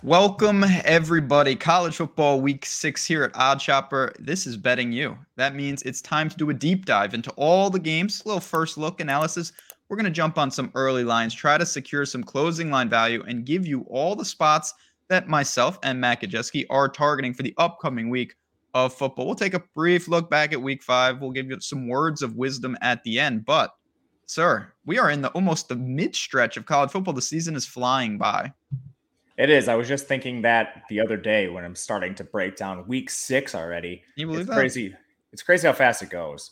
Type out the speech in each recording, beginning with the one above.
Welcome, everybody. College football week 6 here at Odd Chopper. This is Betting You. That means it's time to do a deep dive into all the games, a little first look analysis. We're going to jump on some early lines, try to secure some closing line value, and give you all the spots that myself and Matt Kajeski are targeting for the upcoming week of football. We'll take a brief look back at week 5. We'll give you some words of wisdom at the end. But, sir, we are in almost the mid stretch of college football. The season is flying by. It is. I was just thinking that the other day when I'm starting to break down week 6 already. Can you believe it's that? crazy. It's crazy how fast it goes.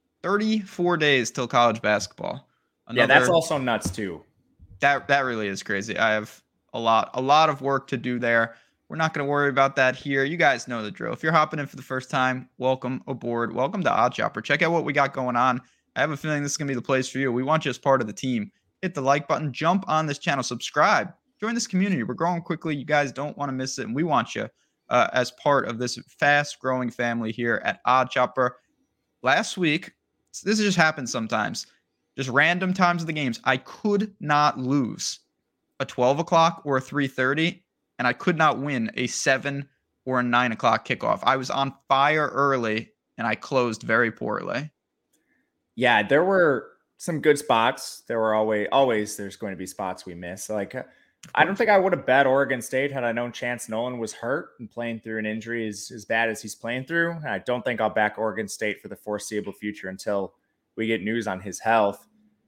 34 days till college basketball. Yeah, that's also nuts too. That really is crazy. I have a lot of work to do there. We're not going to worry about that here. You guys know the drill. If you're hopping in for the first time, welcome aboard. Welcome to Odd Chopper. Check out what we got going on. I have a feeling this is going to be the place for you. We want you as part of the team. Hit the like button, jump on this channel, subscribe. Join this community. We're growing quickly. You guys don't want to miss it, and we want you as part of this fast-growing family here at Odd Chopper. Last week, this just happens sometimes, just random times of the games, I could not lose a 12 o'clock or a 3:30, and I could not win a 7 or a 9 o'clock kickoff. I was on fire early, and I closed very poorly. Yeah, there were some good spots. There were always there's going to be spots we miss. I don't think I would have bet Oregon State had I known Chance Nolan was hurt and playing through an injury as bad as he's playing through. And I don't think I'll back Oregon State for the foreseeable future until we get news on his health.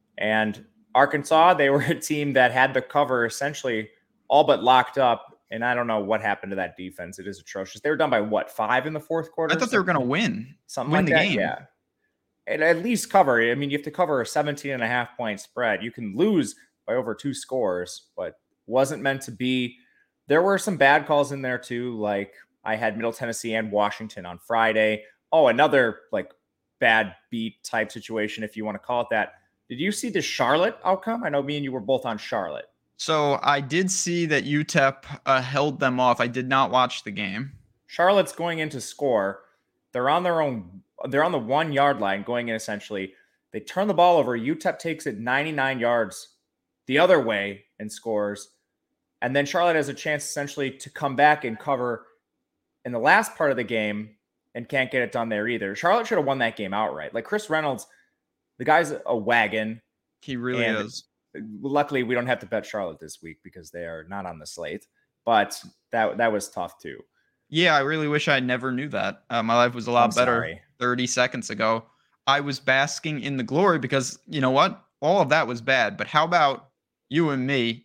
And Arkansas, they were a team that had the cover essentially all but locked up. And I don't know what happened to that defense. It is atrocious. They were done by 5 in the fourth quarter? I thought they were going to win. Win the game. Yeah. And at least cover. I mean, you have to cover a 17.5 point spread. You can lose by over 2 scores, but wasn't meant to be. There were some bad calls in there too. Like I had Middle Tennessee and Washington on Friday. Oh, another bad beat type situation, if you want to call it that. Did you see the Charlotte outcome? I know me and you were both on Charlotte. So I did see that UTEP held them off. I did not watch the game. Charlotte's going in to score. They're on their own. They're on the 1 yard line going in essentially. They turn the ball over. UTEP takes it 99 yards the other way and scores. And then Charlotte has a chance essentially to come back and cover in the last part of the game and can't get it done there either. Charlotte should have won that game outright. Like Chris Reynolds, the guy's a wagon. He really is. Luckily, we don't have to bet Charlotte this week because they are not on the slate. But that was tough too. Yeah, I really wish I never knew that. My life was a lot better 30 seconds ago. I was basking in the glory because, you know what? All of that was bad. But how about you and me?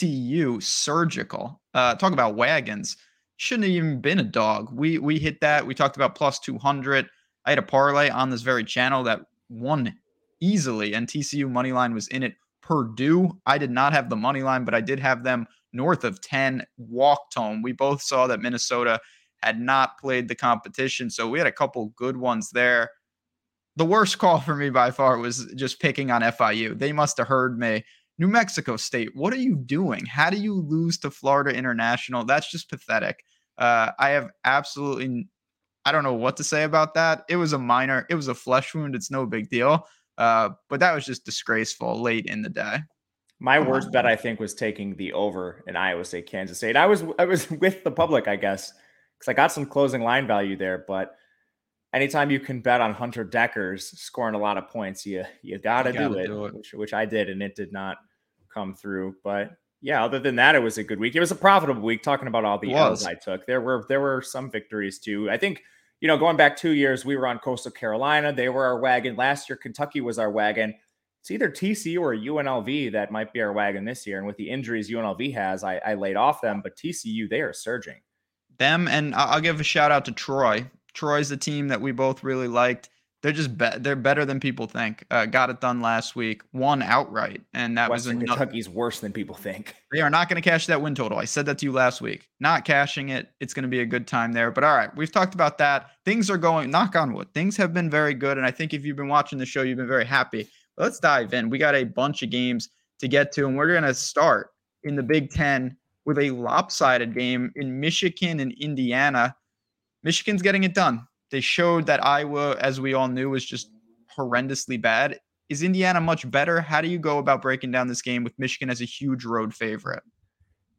TCU surgical. Talk about wagons. Shouldn't have even been a dog. We hit that. We talked about plus 200. I had a parlay on this very channel that won easily, and TCU money line was in it. Purdue, I did not have the money line, but I did have them north of 10, walked home. We both saw that Minnesota had not played the competition, so we had a couple good ones there. The worst call for me by far was just picking on FIU. They must have heard me. New Mexico State, what are you doing? How do you lose to Florida International? That's just pathetic. I have absolutely, I don't know what to say about that. It was a flesh wound. It's no big deal. But that was just disgraceful late in the day. My worst bet, I think, was taking the over in Iowa State, Kansas State. I was with the public, I guess, because I got some closing line value there. But anytime you can bet on Hunter Deckers scoring a lot of points, you gotta do it. Which I did, and it did not come through. But yeah, other than that, it was a good week. It was a profitable week. Talking about all the L's I took, there were some victories too. I think, going back 2 years, we were on Coastal Carolina. They were our wagon. Last year, Kentucky was our wagon. It's either TCU or UNLV that might be our wagon this year. And with the injuries UNLV has, I laid off them. But TCU, they are surging. Them, and I'll give a shout out to Troy. Troy's the team that we both really liked. They're just they're better than people think. Got it done last week, won outright, and that Western Kentucky's worse than people think. They are not going to cash that win total. I said that to you last week. Not cashing it. It's going to be a good time there. But all right, we've talked about that. Things are going, knock on wood. Things have been very good, and I think if you've been watching the show, you've been very happy. But let's dive in. We got a bunch of games to get to, and we're going to start in the Big Ten with a lopsided game in Michigan and Indiana. Michigan's getting it done. They showed that Iowa, as we all knew, was just horrendously bad. Is Indiana much better? How do you go about breaking down this game with Michigan as a huge road favorite?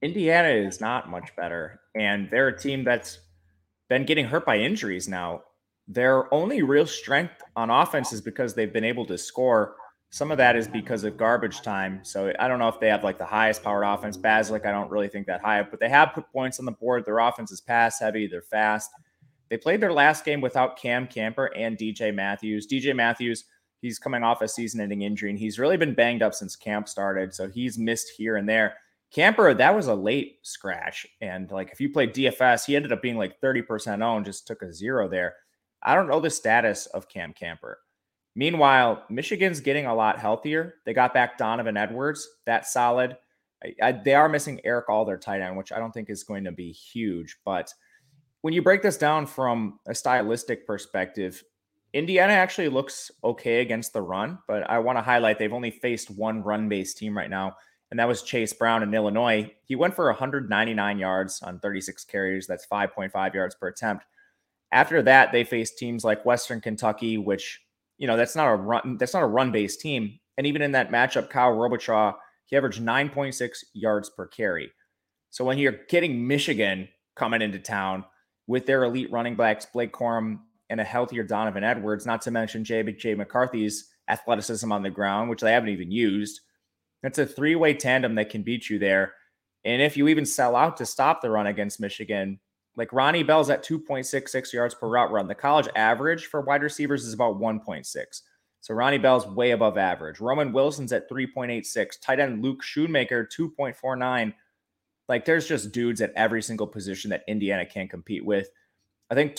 Indiana is not much better, and they're a team that's been getting hurt by injuries now. Their only real strength on offense is because they've been able to score. Some of that is because of garbage time. So I don't know if they have like the highest powered offense. Basilic, I don't really think that high, but they have put points on the board. Their offense is pass heavy. They're fast. They played their last game without Cam Camper and DJ Matthews. DJ Matthews, he's coming off a season-ending injury, and he's really been banged up since camp started. So he's missed here and there. Camper, that was a late scratch. And like if you played DFS, he ended up being like 30% owned, just took a 0 there. I don't know the status of Cam Camper. Meanwhile, Michigan's getting a lot healthier. They got back Donovan Edwards. That's solid. They are missing Eric All, their tight end, which I don't think is going to be huge. But when you break this down from a stylistic perspective, Indiana actually looks okay against the run. But I want to highlight they've only faced one run-based team right now, and that was Chase Brown in Illinois. He went for 199 yards on 36 carries. That's 5.5 yards per attempt. After that, they faced teams like Western Kentucky, which, that's not a run-based team. And even in that matchup, Kyle Robichaud, he averaged 9.6 yards per carry. So when you're getting Michigan coming into town with their elite running backs, Blake Corum, and a healthier Donovan Edwards, not to mention J.J. McCarthy's athleticism on the ground, which they haven't even used, it's a three-way tandem that can beat you there. And if you even sell out to stop the run against Michigan, like Ronnie Bell's at 2.66 yards per route run. The college average for wide receivers is about 1.6. So Ronnie Bell's way above average. Roman Wilson's at 3.86. Tight end Luke Schoonmaker, 2.49. Like there's just dudes at every single position that Indiana can't compete with. I think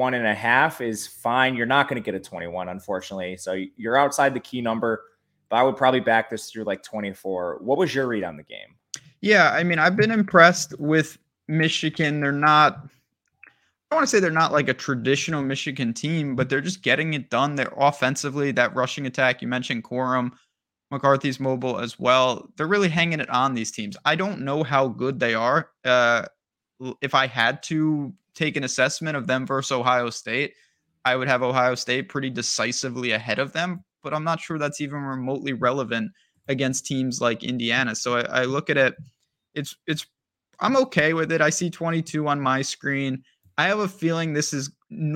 21.5 is fine. You're not going to get a 21, unfortunately. So you're outside the key number, but I would probably back this through like 24. What was your read on the game? Yeah, I mean, I've been impressed with Michigan. I don't want to say they're not like a traditional Michigan team, but they're just getting it done. They're offensively, that rushing attack. You mentioned Corum, McCarthy's mobile as well. They're really hanging it on these teams. I don't know how good they are. If I had to take an assessment of them versus Ohio State, I would have Ohio State pretty decisively ahead of them, but I'm not sure that's even remotely relevant against teams like Indiana. So I look at it, it's I'm okay with it. I see 22 on my screen. I have a feeling this is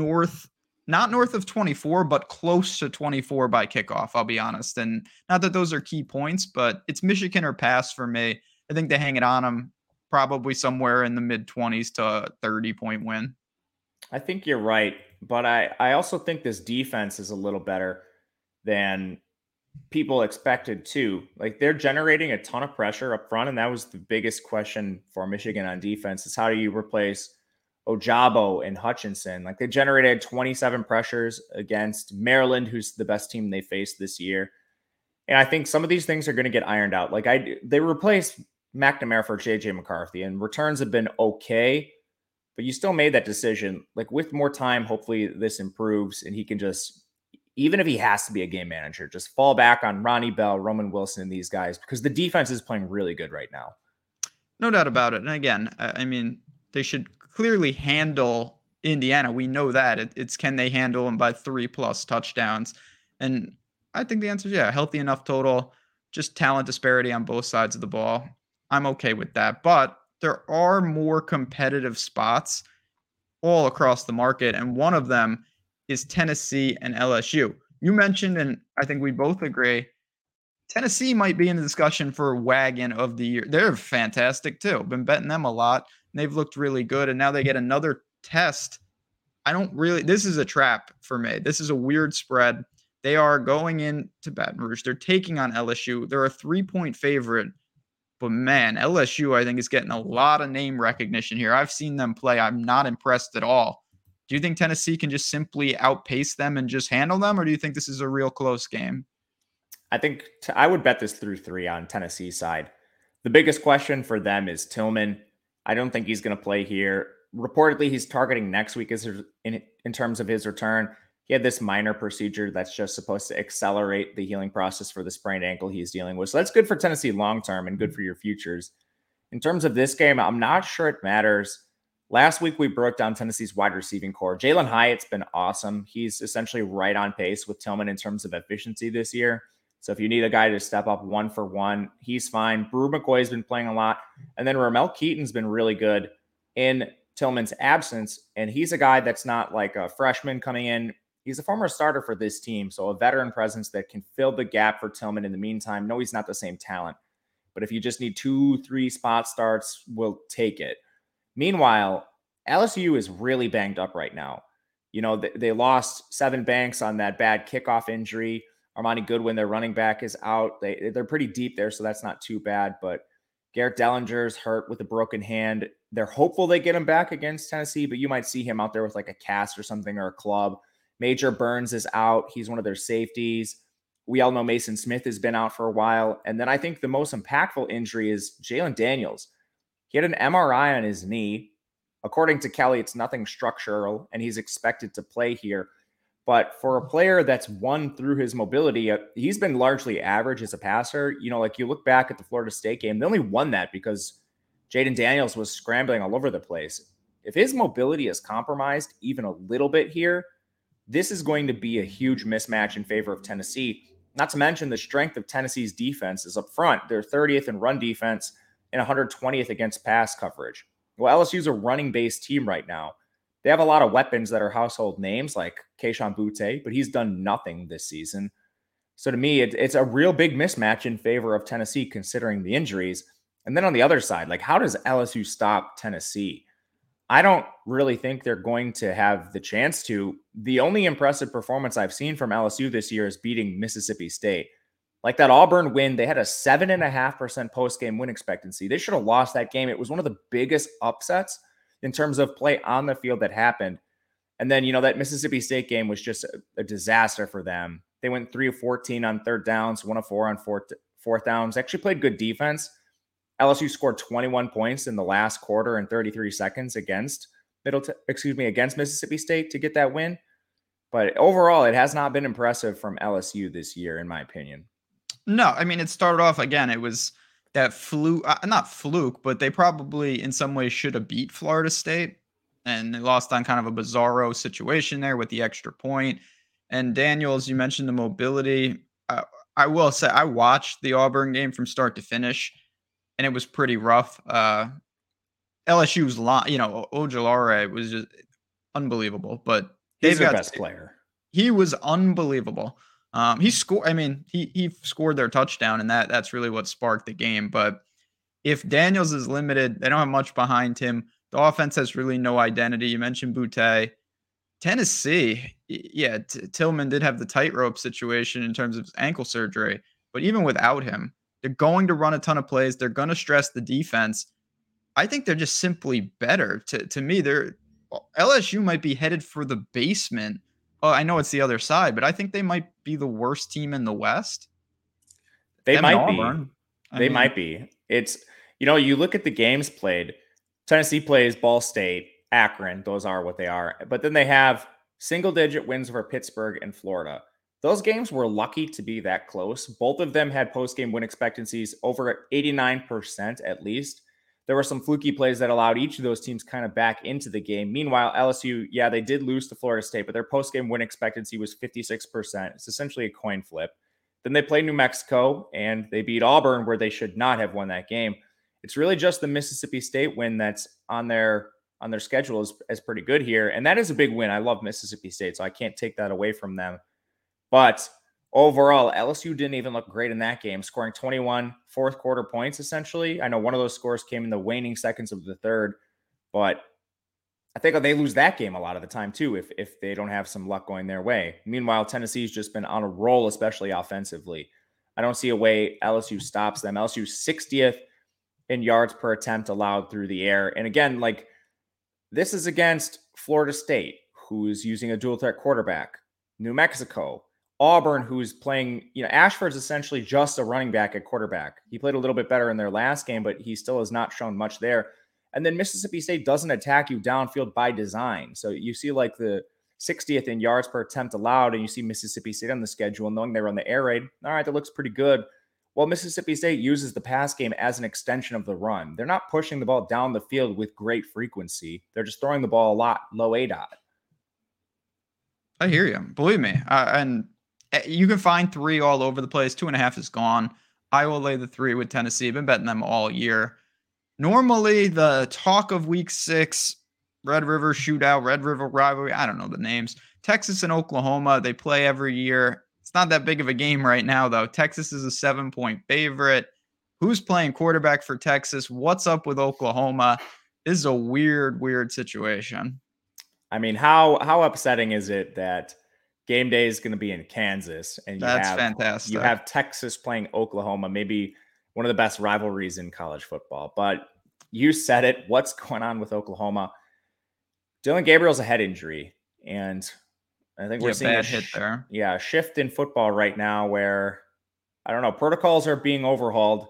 not north of 24, but close to 24 by kickoff, I'll be honest. And not that those are key points, but it's Michigan or pass for me. I think they hang it on them probably somewhere in the mid 20s to 30-point win. I think you're right, but I also think this defense is a little better than people expected too. Like they're generating a ton of pressure up front, and that was the biggest question for Michigan on defense is how do you replace Ojabo and Hutchinson? Like they generated 27 pressures against Maryland, who's the best team they faced this year. And I think some of these things are going to get ironed out. Like they replaced McNamara for JJ McCarthy, and returns have been okay, but you still made that decision. Like with more time, hopefully this improves and he can just, even if he has to be a game manager, just fall back on Ronnie Bell, Roman Wilson, and these guys because the defense is playing really good right now. No doubt about it. And again, I mean, they should clearly handle Indiana. We know that. It's can they handle them by 3+ touchdowns? And I think the answer is yeah, healthy enough total, just talent disparity on both sides of the ball. I'm okay with that. But there are more competitive spots all across the market. And one of them is Tennessee and LSU. You mentioned, and I think we both agree, Tennessee might be in the discussion for wagon of the year. They're fantastic too. Been betting them a lot. And they've looked really good. And now they get another test. This is a trap for me. This is a weird spread. They are going into Baton Rouge. They're taking on LSU. They're a 3-point favorite. But man, LSU, I think, is getting a lot of name recognition here. I've seen them play. I'm not impressed at all. Do you think Tennessee can just simply outpace them and just handle them? Or do you think this is a real close game? I think I would bet this through 3 on Tennessee's side. The biggest question for them is Tillman. I don't think he's going to play here. Reportedly, he's targeting next week in terms of his return. He had this minor procedure that's just supposed to accelerate the healing process for the sprained ankle he's dealing with. So that's good for Tennessee long-term and good for your futures. In terms of this game, I'm not sure it matters. Last week, we broke down Tennessee's wide receiving core. Jalen Hyatt's been awesome. He's essentially right on pace with Tillman in terms of efficiency this year. So if you need a guy to step up 1-for-1, he's fine. Brew McCoy's been playing a lot. And then Ramel Keaton's been really good in Tillman's absence. And he's a guy that's not like a freshman coming in. He's a former starter for this team. So a veteran presence that can fill the gap for Tillman in the meantime. No, he's not the same talent. But if you just need 2-3 spot starts, we'll take it. Meanwhile, LSU is really banged up right now. You know, they lost Sevyn Banks on that bad kickoff injury. Armani Goodwin, their running back, is out. They're pretty deep there, so that's not too bad. But Garrett Dellinger's hurt with a broken hand. They're hopeful they get him back against Tennessee, but you might see him out there with like a cast or something or a club. Major Burns is out. He's one of their safeties. We all know Mason Smith has been out for a while. And then I think the most impactful injury is Jalen Daniels. He had an MRI on his knee. According to Kelly, it's nothing structural, and he's expected to play here. But for a player that's won through his mobility, he's been largely average as a passer. You know, like you look back at the Florida State game, they only won that because Jaden Daniels was scrambling all over the place. If his mobility is compromised even a little bit here, this is going to be a huge mismatch in favor of Tennessee. Not to mention the strength of Tennessee's defense is up front. They're 30th in run defense and 120th against pass coverage. Well, LSU's a running-based team right now. They have a lot of weapons that are household names like Kayshon Boutte, but he's done nothing this season. So to me, it's a real big mismatch in favor of Tennessee considering the injuries. And then on the other side, like how does LSU stop Tennessee? I don't really think they're going to have the chance to. The only impressive performance I've seen from LSU this year is beating Mississippi State. Like that Auburn win, they had a 7.5% post-game win expectancy. They should have lost that game. It was one of the biggest upsets in terms of play on the field that happened. And then, you know, that Mississippi State game was just a disaster for them. They went 3 of 14 on third downs, 1 of 4 on fourth downs. Actually played good defense. LSU scored 21 points in the last quarter and 33 seconds against Mississippi State to get that win. But overall, it has not been impressive from LSU this year, in my opinion. No, I mean, it started off again. It was that not fluke, but they probably in some ways should have beat Florida State. And they lost on kind of a bizarro situation there with the extra point. And Daniels, you mentioned the mobility. I will say I watched the Auburn game from start to finish, and it was pretty rough. LSU's line, you know, Ojulari was just unbelievable, but he's their best player. He was unbelievable. He scored. I mean, he scored their touchdown, and that's really what sparked the game. But if Daniels is limited, they don't have much behind him. The offense has really no identity. You mentioned Boutte. Tennessee, yeah, Tillman did have the tightrope situation in terms of his ankle surgery, but even without him, they're going to run a ton of plays. They're going to stress the defense. I think they're just simply better. To me, LSU might be headed for the basement. Well, I know it's the other side, but I think they might be the worst team in the West. They might be. They might be. It's, you know, you look at the games played. Tennessee plays Ball State, Akron. Those are what they are. But then they have single-digit wins over Pittsburgh and Florida. Those games were lucky to be that close. Both of them had post-game win expectancies over 89% at least. There were some fluky plays that allowed each of those teams kind of back into the game. Meanwhile, LSU, yeah, they did lose to Florida State, but their post-game win expectancy was 56%. It's essentially a coin flip. Then they played New Mexico, and they beat Auburn, where they should not have won that game. It's really just the Mississippi State win that's on their schedule is pretty good here, and that is a big win. I love Mississippi State, so I can't take that away from them. But overall, LSU didn't even look great in that game, scoring 21 fourth quarter points, essentially. I know one of those scores came in the waning seconds of the third, but I think they lose that game a lot of the time, too, if they don't have some luck going their way. Meanwhile, Tennessee's just been on a roll, especially offensively. I don't see a way LSU stops them. LSU's 60th in yards per attempt allowed through the air. And again, like, this is against Florida State, who is using a dual threat quarterback, New Mexico, Auburn, who's playing, you know, Ashford's essentially just a running back at quarterback. He played a little bit better in their last game, but he still has not shown much there. And then Mississippi State doesn't attack you downfield by design. So you see like the 60th in yards per attempt allowed, and you see Mississippi State on the schedule, knowing they run the air raid. All right, that looks pretty good. Well, Mississippi State uses the pass game as an extension of the run. They're not pushing the ball down the field with great frequency. They're just throwing the ball a lot, low ADOT. I hear you. Believe me. And You can find 3 all over the place. 2.5 is gone. I will lay the 3 with Tennessee. I've been betting them all year. Normally, the talk of week 6, Red River Shootout, Red River Rivalry, I don't know the names. Texas and Oklahoma, they play every year. It's not that big of a game right now, though. Texas is a 7-point favorite. Who's playing quarterback for Texas? What's up with Oklahoma? This is a weird, weird situation. I mean, how upsetting is it that game day is going to be in Kansas and That's fantastic. You have Texas playing Oklahoma, maybe one of the best rivalries in college football. But you said it. What's going on with Oklahoma? Dillon Gabriel's a head injury, and I think we're seeing a hit there. Yeah, a shift in football right now where, I don't know, protocols are being overhauled.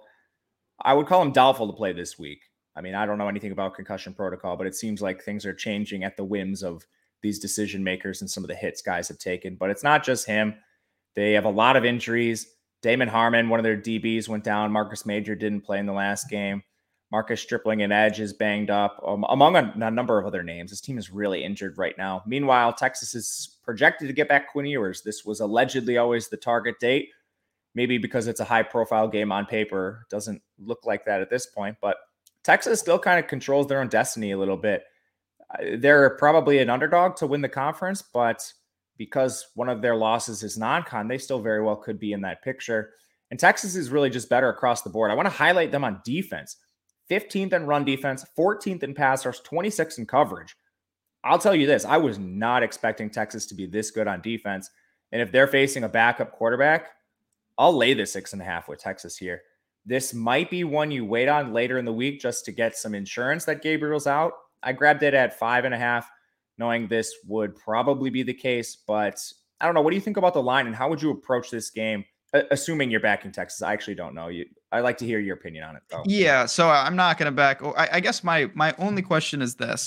I would call him doubtful to play this week. I mean, I don't know anything about concussion protocol, but it seems like things are changing at the whims of these decision makers and some of the hits guys have taken. But it's not just him. They have a lot of injuries. Damon Harmon, one of their DBs, went down. Marcus Major didn't play in the last game. Marcus Stripling and Edge is banged up, among a number of other names. This team is really injured right now. Meanwhile, Texas is projected to get back Quinn Ewers. This was allegedly always the target date. Maybe because it's a high-profile game on paper. Doesn't look like that at this point, but Texas still kind of controls their own destiny a little bit. They're probably an underdog to win the conference, but because one of their losses is non-con, they still very well could be in that picture. And Texas is really just better across the board. I want to highlight them on defense. 15th in run defense, 14th in pass rush, 26th in coverage. I'll tell you this, I was not expecting Texas to be this good on defense. And if they're facing a backup quarterback, I'll lay the 6.5 with Texas here. This might be one you wait on later in the week just to get some insurance that Gabriel's out. I grabbed it at 5.5, knowing this would probably be the case. But I don't know. What do you think about the line, and how would you approach this game, assuming you're backing Texas? I actually don't know. I'd like to hear your opinion on it, though. Yeah, so I'm not going to back. I guess my only question is this.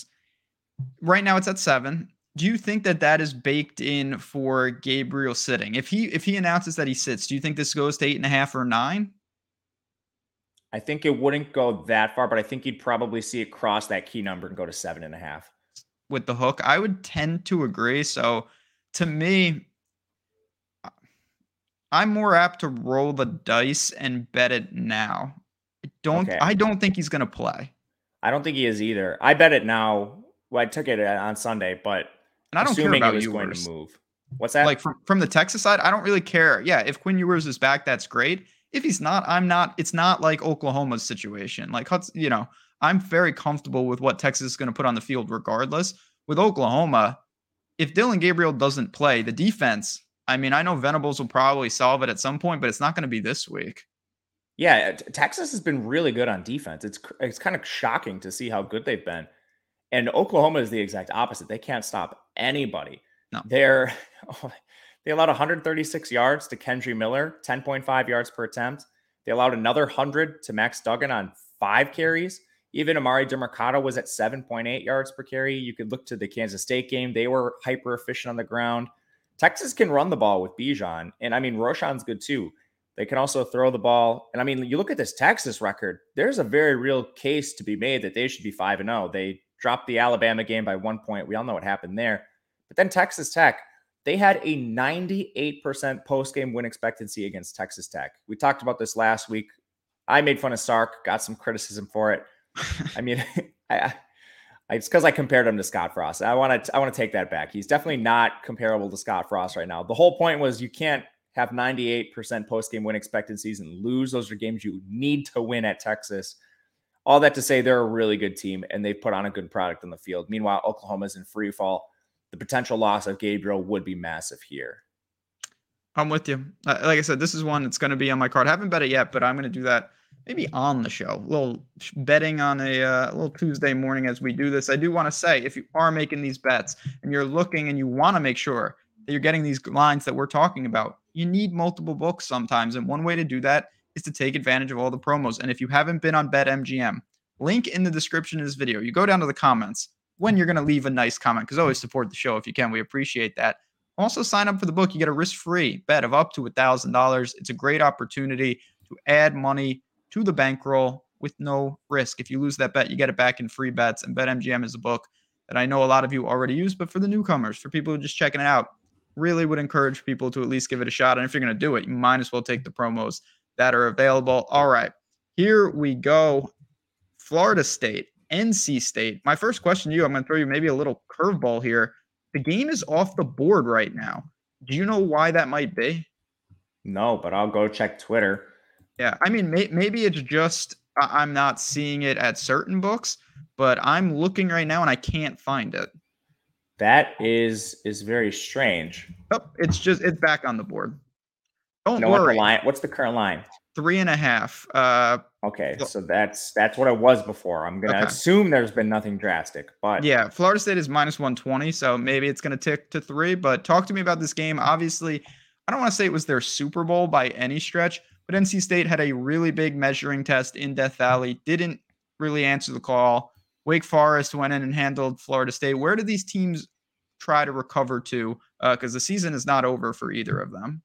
Right now it's at 7. Do you think that is baked in for Gabriel sitting? If he announces that he sits, do you think this goes to 8.5 or 9? I think it wouldn't go that far, but I think you'd probably see it cross that key number and go to 7.5. With the hook, I would tend to agree. So to me, I'm more apt to roll the dice and bet it now. I don't think he's going to play. I don't think he is either. I bet it now. Well, I took it on Sunday, but and I don't care about Ewers going to move. What's that? Like from the Texas side, I don't really care. Yeah, if Quinn Ewers is back, that's great. If he's not, I'm not. It's not like Oklahoma's situation. Like, I'm very comfortable with what Texas is going to put on the field regardless. With Oklahoma, if Dillon Gabriel doesn't play, the defense, I mean, I know Venables will probably solve it at some point, but it's not going to be this week. Yeah, Texas has been really good on defense. It's kind of shocking to see how good they've been. And Oklahoma is the exact opposite. They can't stop anybody. No. They allowed 136 yards to Kendre Miller, 10.5 yards per attempt. They allowed another 100 to Max Duggan on 5 carries. Even Amari DeMercado was at 7.8 yards per carry. You could look to the Kansas State game. They were hyper efficient on the ground. Texas can run the ball with Bijan. And I mean, Roschon's good too. They can also throw the ball. And I mean, you look at this Texas record, there's a very real case to be made that they should be 5-0. They dropped the Alabama game by 1 point. We all know what happened there. But then Texas Tech, they had a 98% post-game win expectancy against Texas Tech. We talked about this last week. I made fun of Sark, got some criticism for it. I mean, it's because I compared him to Scott Frost. I want to take that back. He's definitely not comparable to Scott Frost right now. The whole point was you can't have 98% post-game win expectancies and lose. Those are games you need to win at Texas. All that to say, they're a really good team, and they've put on a good product on the field. Meanwhile, Oklahoma's in free fall. The potential loss of Gabriel would be massive here. I'm with you. Like I said, this is one that's going to be on my card. I haven't bet it yet, but I'm going to do that maybe on the show. A little betting on a little Tuesday morning as we do this. I do want to say, if you are making these bets and you're looking and you want to make sure that you're getting these lines that we're talking about, you need multiple books sometimes. And one way to do that is to take advantage of all the promos. And if you haven't been on BetMGM, link in the description of this video. You go down to the comments when you're going to leave a nice comment, because always support the show if you can. We appreciate that. Also, sign up for the book. You get a risk-free bet of up to $1,000. It's a great opportunity to add money to the bankroll with no risk. If you lose that bet, you get it back in free bets. And BetMGM is a book that I know a lot of you already use, but for the newcomers, for people who are just checking it out, really would encourage people to at least give it a shot. And if you're going to do it, you might as well take the promos that are available. All right, here we go. Florida State, NC State. My first question to you, I'm going to throw you maybe a little curveball here. The game is off the board right now. Do you know why that might be? No, but I'll go check Twitter. Yeah, I mean, maybe it's just I'm not seeing it at certain books, but I'm looking right now and I can't find it. That is very strange. Oh, it's back on the board. Don't worry. What's the current line? 3.5. Okay, so that's what it was before. I'm gonna assume there's been nothing drastic, but yeah, Florida State is minus 120, so maybe it's gonna tick to 3. But talk to me about this game. Obviously, I don't want to say it was their Super Bowl by any stretch, but NC State had a really big measuring test in Death Valley. Didn't really answer the call. Wake Forest went in and handled Florida State. Where do these teams try to recover to? Because the season is not over for either of them.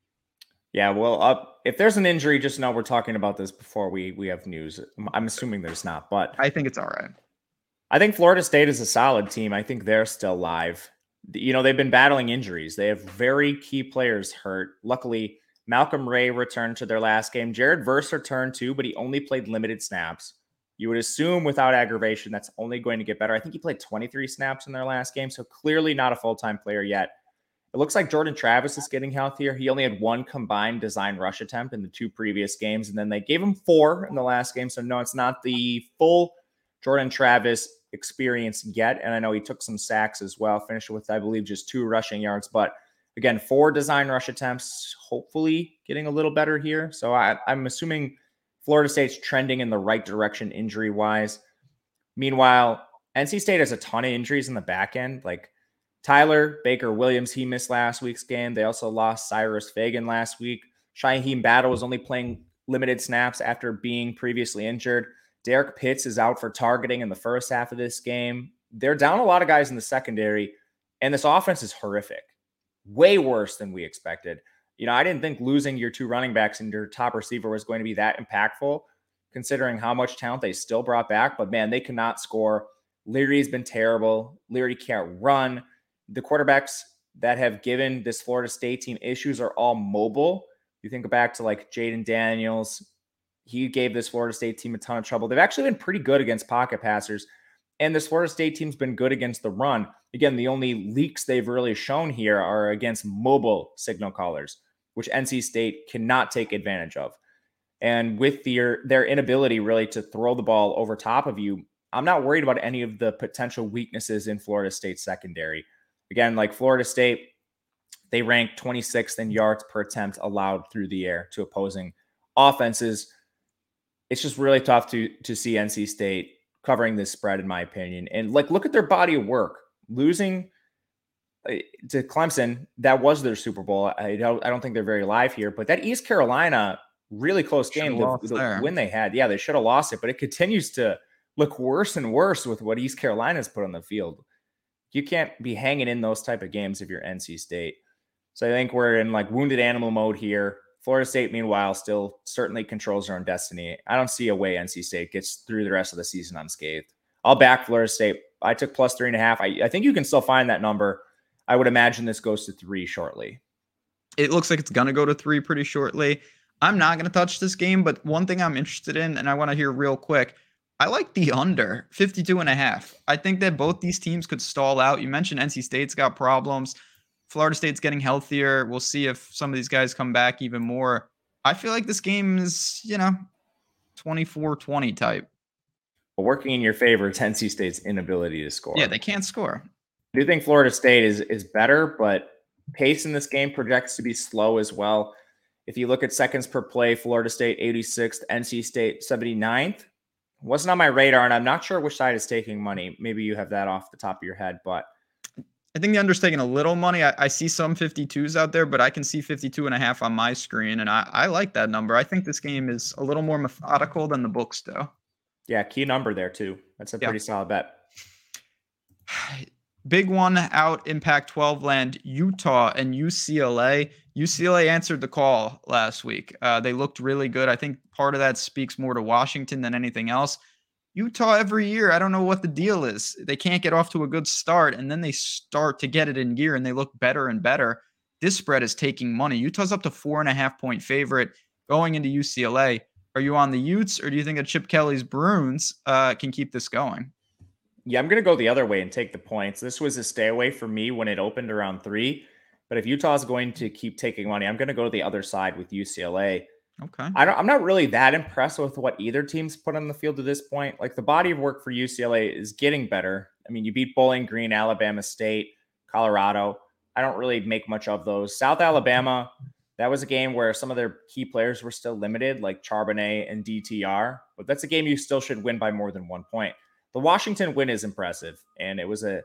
Yeah, well, if there's an injury, just know we're talking about this before we have news. I'm assuming there's not, but I think it's all right. I think Florida State is a solid team. I think they're still live. You know, they've been battling injuries. They have very key players hurt. Luckily, Malcolm Ray returned to their last game. Jared Verse returned too, but he only played limited snaps. You would assume without aggravation, that's only going to get better. I think he played 23 snaps in their last game, so clearly not a full-time player yet. It looks like Jordan Travis is getting healthier. He only had 1 combined design rush attempt in the 2 previous games, and then they gave him 4 in the last game. So no, it's not the full Jordan Travis experience yet. And I know he took some sacks as well, finished with, I believe, just 2 rushing yards. But again, 4 design rush attempts, hopefully getting a little better here. So I'm assuming Florida State's trending in the right direction injury-wise. Meanwhile, NC State has a ton of injuries in the back end. Like Tyler Baker-Williams, he missed last week's game. They also lost Cyrus Fagan last week. Shyheim Battle was only playing limited snaps after being previously injured. Derek Pitts is out for targeting in the first half of this game. They're down a lot of guys in the secondary, and this offense is horrific. Way worse than we expected. You know, I didn't think losing your 2 running backs and your top receiver was going to be that impactful, considering how much talent they still brought back. But, man, they cannot score. Leary's been terrible. Leary can't run. The quarterbacks that have given this Florida State team issues are all mobile. You think back to, like, Jaden Daniels. He gave this Florida State team a ton of trouble. They've actually been pretty good against pocket passers, and this Florida State team's been good against the run. Again, the only leaks they've really shown here are against mobile signal callers, which NC State cannot take advantage of. And with their inability really to throw the ball over top of you, I'm not worried about any of the potential weaknesses in Florida State's secondary. Again, like Florida State, they rank 26th in yards per attempt allowed through the air to opposing offenses. It's just really tough to see NC State covering this spread, in my opinion. And like, look at their body of work. Losing to Clemson, that was their Super Bowl. I don't think they're very live here, but that East Carolina really close game, the win they had, yeah, they should have lost it, but it continues to look worse and worse with what East Carolina's put on the field. You can't be hanging in those type of games if you're NC State. So I think we're in like wounded animal mode here. Florida State, meanwhile, still certainly controls their own destiny. I don't see a way NC State gets through the rest of the season unscathed. I'll back Florida State. I took plus 3.5. I think you can still find that number. I would imagine this goes to 3 shortly. It looks like it's going to go to 3 pretty shortly. I'm not going to touch this game, but one thing I'm interested in, and I want to hear real quick, I like the under 52.5. I think that both these teams could stall out. You mentioned NC State's got problems. Florida State's getting healthier. We'll see if some of these guys come back even more. I feel like this game is, 24-20 type. But working in your favor, it's NC State's inability to score. Yeah, they can't score. I do think Florida State is better, but pace in this game projects to be slow as well. If you look at seconds per play, Florida State 86th, NC State 79th. Wasn't on my radar, and I'm not sure which side is taking money. Maybe you have that off the top of your head, but I think the under's taking a little money. I see some 52s out there, but I can see 52.5 on my screen, and I like that number. I think this game is a little more methodical than the books do. Yeah, key number there too. That's a pretty solid bet. Big one out in Pac-12 land, Utah and UCLA. UCLA answered the call last week. They looked really good. I think part of that speaks more to Washington than anything else. Utah every year, I don't know what the deal is. They can't get off to a good start, and then they start to get it in gear, and they look better and better. This spread is taking money. Utah's up to 4.5-point favorite going into UCLA. Are you on the Utes, or do you think that Chip Kelly's Bruins can keep this going? Yeah, I'm going to go the other way and take the points. This was a stay away for me when it opened around 3. But if Utah is going to keep taking money, I'm going to go to the other side with UCLA. Okay. I'm not really that impressed with what either team's put on the field to this point. Like, the body of work for UCLA is getting better. I mean, you beat Bowling Green, Alabama State, Colorado. I don't really make much of those. South Alabama, that was a game where some of their key players were still limited, like Charbonnet and DTR. But that's a game you still should win by more than 1 point. The Washington win is impressive, and it was a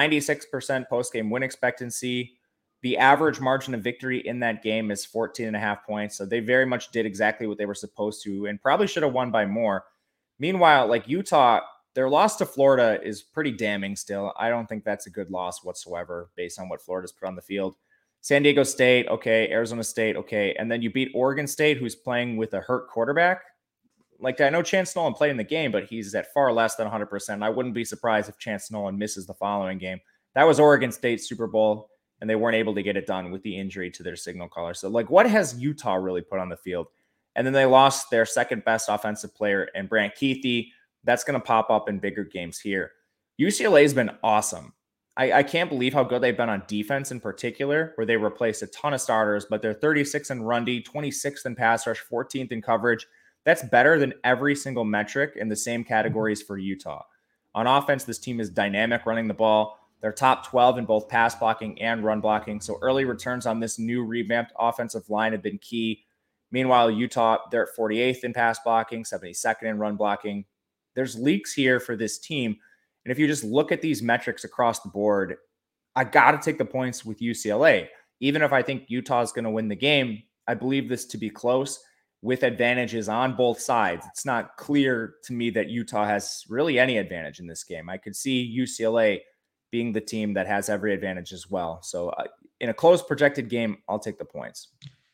96% post-game win expectancy. The average margin of victory in that game is 14.5 points. So they very much did exactly what they were supposed to and probably should have won by more. Meanwhile, like Utah, their loss to Florida is pretty damning still. I don't think that's a good loss whatsoever based on what Florida's put on the field. San Diego State, okay. Arizona State, okay. And then you beat Oregon State, who's playing with a hurt quarterback. Like, I know Chance Nolan played in the game, but he's at far less than 100%. I wouldn't be surprised if Chance Nolan misses the following game. That was Oregon State's Super Bowl, and they weren't able to get it done with the injury to their signal caller. So, like, what has Utah really put on the field? And then they lost their second best offensive player, and Brant Kuithe. That's going to pop up in bigger games here. UCLA has been awesome. I can't believe how good they've been on defense in particular, where they replaced a ton of starters, but they're 36th in run D, 26th in pass rush, 14th in coverage. That's better than every single metric in the same categories for Utah. On offense, this team is dynamic running the ball. They're top 12 in both pass blocking and run blocking. So early returns on this new revamped offensive line have been key. Meanwhile, Utah, they're at 48th in pass blocking, 72nd in run blocking. There's leaks here for this team. And if you just look at these metrics across the board, I got to take the points with UCLA. Even if I think Utah is going to win the game, I believe this to be close with advantages on both sides. It's not clear to me that Utah has really any advantage in this game. I could see UCLA being the team that has every advantage as well. So in a close projected game, I'll take the points.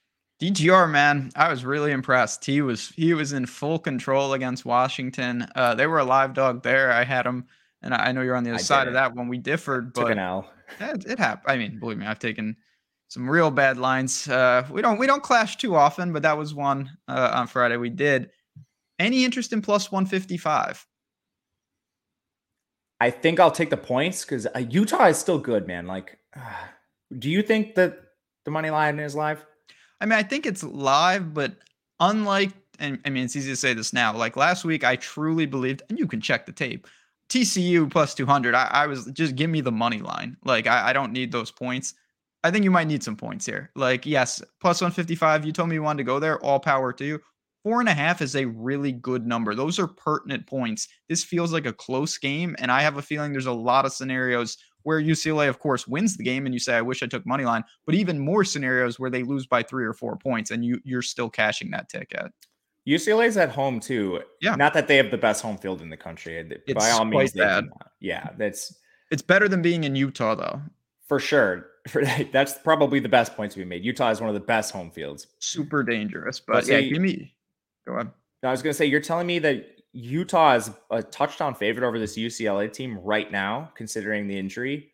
DTR, man, I was really impressed. He was in full control against Washington. They were a live dog there. I had him, and I know you're on the other side of that when we differed, but took an L. It happened. I mean, believe me, I've taken some real bad lines. We don't clash too often, but that was one on Friday we did. Any interest in plus 155? I think I'll take the points because Utah is still good, man. Like, do you think that the money line is live? I mean, I think it's live, but unlike, and I mean, it's easy to say this now. Like last week, I truly believed, and you can check the tape. TCU plus 200. I was just give me the money line. Like I don't need those points. I think you might need some points here. Like yes, plus 155. You told me you wanted to go there. All power to you. 4.5 is a really good number. Those are pertinent points. This feels like a close game, and I have a feeling there's a lot of scenarios where UCLA, of course, wins the game, and you say, "I wish I took money line," but even more scenarios where they lose by 3 or 4 points, and you're still cashing that ticket. UCLA's at home too. Yeah, not that they have the best home field in the country. It's by all means, they bad. do not. Yeah, it's better than being in Utah, though. For sure. That's probably the best point to be made. Utah is one of the best home fields. Super dangerous, but yeah, give me. Go ahead. I was going to say, you're telling me that Utah is a touchdown favorite over this UCLA team right now, considering the injury.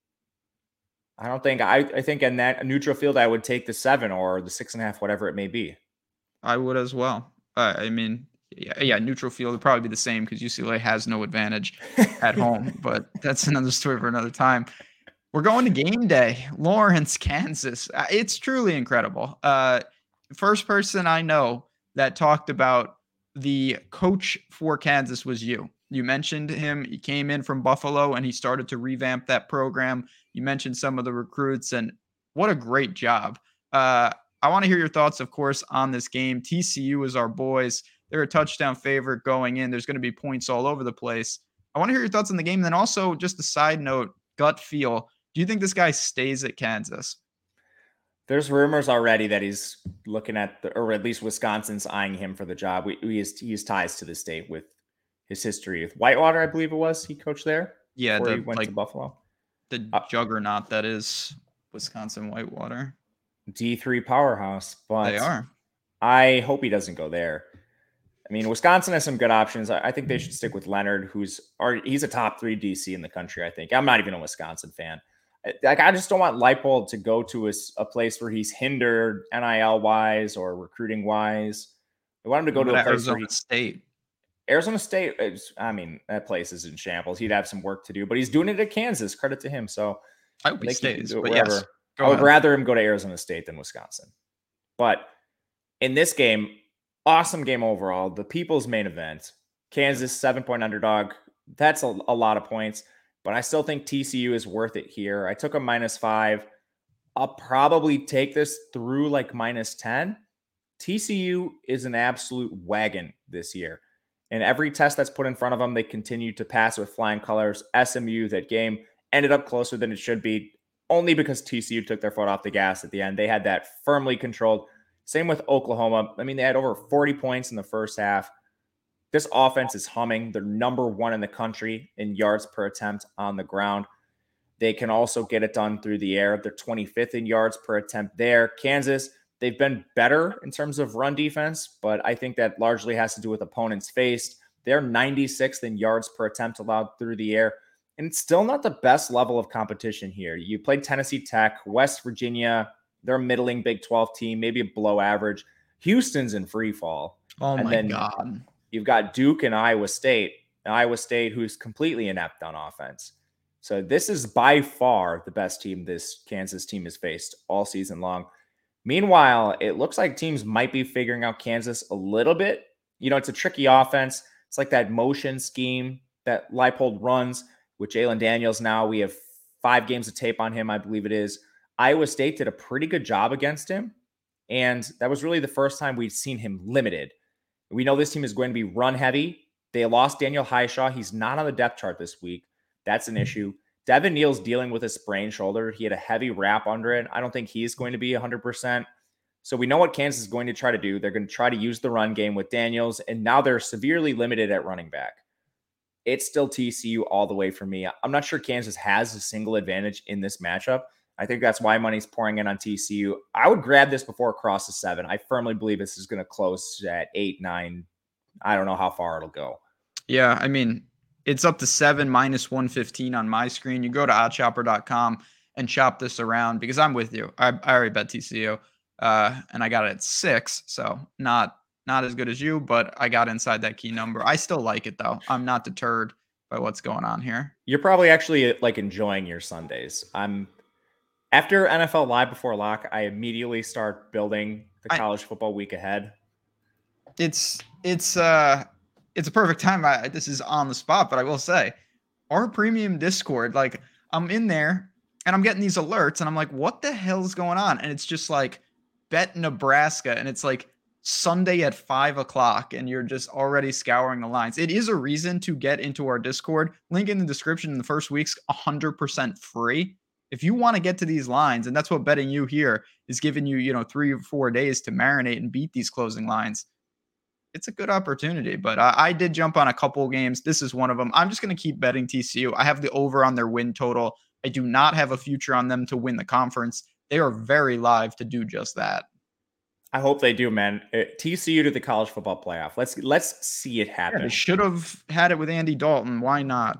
I don't think I think in that neutral field, I would take the 7 or the 6.5, whatever it may be. I would as well. I mean, yeah, neutral field would probably be the same because UCLA has no advantage at home, but that's another story for another time. We're going to game day, Lawrence, Kansas. It's truly incredible. First person I know that talked about the coach for Kansas was you. You mentioned him. He came in from Buffalo and he started to revamp that program. You mentioned some of the recruits, and what a great job. I want to hear your thoughts, of course, on this game. TCU is our boys. They're a touchdown favorite going in. There's going to be points all over the place. I want to hear your thoughts on the game. And then also just a side note, gut feel. Do you think this guy stays at Kansas? There's rumors already that he's looking at, or at least Wisconsin's eyeing him for the job. He has ties to the state with his history with Whitewater, I believe it was. He coached there. Yeah, before he went to Buffalo. The juggernaut that is Wisconsin Whitewater. D3 powerhouse, but they are. I hope he doesn't go there. I mean, Wisconsin has some good options. I think they should stick with Leonard, he's a top 3 DC in the country, I think. I'm not even a Wisconsin fan. I just don't want Leipold to go to a place where he's hindered NIL-wise or recruiting-wise. I want him to go to a place where Arizona State, that place is in shambles. He'd have some work to do, but he's doing it at Kansas. Credit to him. So I hope he stays, but yes, I would rather him go to Arizona State than Wisconsin. But in this game, awesome game overall. The people's main event. Kansas, 7-point underdog. That's a lot of points, but I still think TCU is worth it here. I took a -5. I'll probably take this through like -10. TCU is an absolute wagon this year. And every test that's put in front of them, they continue to pass with flying colors. SMU, that game ended up closer than it should be, only because TCU took their foot off the gas at the end. They had that firmly controlled. Same with Oklahoma. I mean, they had over 40 points in the first half. This offense is humming. They're number 1 in the country in yards per attempt on the ground. They can also get it done through the air. They're 25th in yards per attempt there. Kansas, they've been better in terms of run defense, but I think that largely has to do with opponents faced. They're 96th in yards per attempt allowed through the air, and it's still not the best level of competition here. You played Tennessee Tech, West Virginia. They're a middling Big 12 team, maybe a below average. Houston's in free fall. Oh, my God. You've got Duke and Iowa State. Iowa State, who's completely inept on offense. So this is by far the best team this Kansas team has faced all season long. Meanwhile, it looks like teams might be figuring out Kansas a little bit. You know, it's a tricky offense. It's like that motion scheme that Leipold runs with Jalen Daniels now. We have 5 games of tape on him, I believe it is. Iowa State did a pretty good job against him, and that was really the first time we'd seen him limited. We know this team is going to be run heavy. They lost Daniel Highshaw. He's not on the depth chart this week. That's an issue. Devin Neal's dealing with a sprained shoulder. He had a heavy wrap under it. I don't think he's going to be 100%. So we know what Kansas is going to try to do. They're going to try to use the run game with Daniels, and now they're severely limited at running back. It's still TCU all the way for me. I'm not sure Kansas has a single advantage in this matchup. I think that's why money's pouring in on TCU. I would grab this before it crosses 7. I firmly believe this is going to close at 8, 9. I don't know how far it'll go. Yeah, I mean, it's up to 7 -115 on my screen. You go to oddchopper.com and shop this around because I'm with you. I already bet TCU, and I got it at 6, so not as good as you, but I got inside that key number. I still like it, though. I'm not deterred by what's going on here. You're probably actually like enjoying your Sundays. After NFL Live Before Lock, I immediately start building the college football week ahead. It's a perfect time. This is on the spot, but I will say our premium Discord, like I'm in there and I'm getting these alerts and I'm like, what the hell is going on? And it's just like bet Nebraska. And it's like Sunday at 5:00 and you're just already scouring the lines. It is a reason to get into our Discord. Link in the description. In the first week's 100% free. If you want to get to these lines, and that's what betting you here is giving you, 3 or 4 days to marinate and beat these closing lines. It's a good opportunity, but I did jump on a couple games. This is one of them. I'm just going to keep betting TCU. I have the over on their win total. I do not have a future on them to win the conference. They are very live to do just that. I hope they do, man. TCU to the college football playoff. Let's see it happen. Yeah, they should have had it with Andy Dalton. Why not?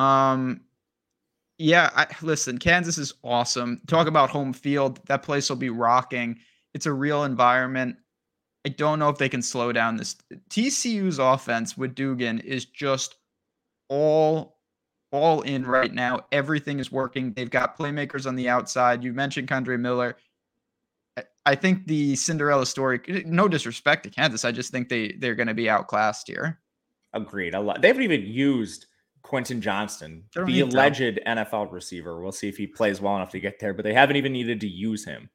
Listen, Kansas is awesome. Talk about home field. That place will be rocking. It's a real environment. I don't know if they can slow down this. TCU's offense with Dugan is just all in right now. Everything is working. They've got playmakers on the outside. You mentioned Kendre Miller. I think the Cinderella story, no disrespect to Kansas, I just think they're going to be outclassed here. Agreed. They haven't even used Quentin Johnston, the alleged NFL receiver. We'll see if he plays well enough to get there, but they haven't even needed to use him.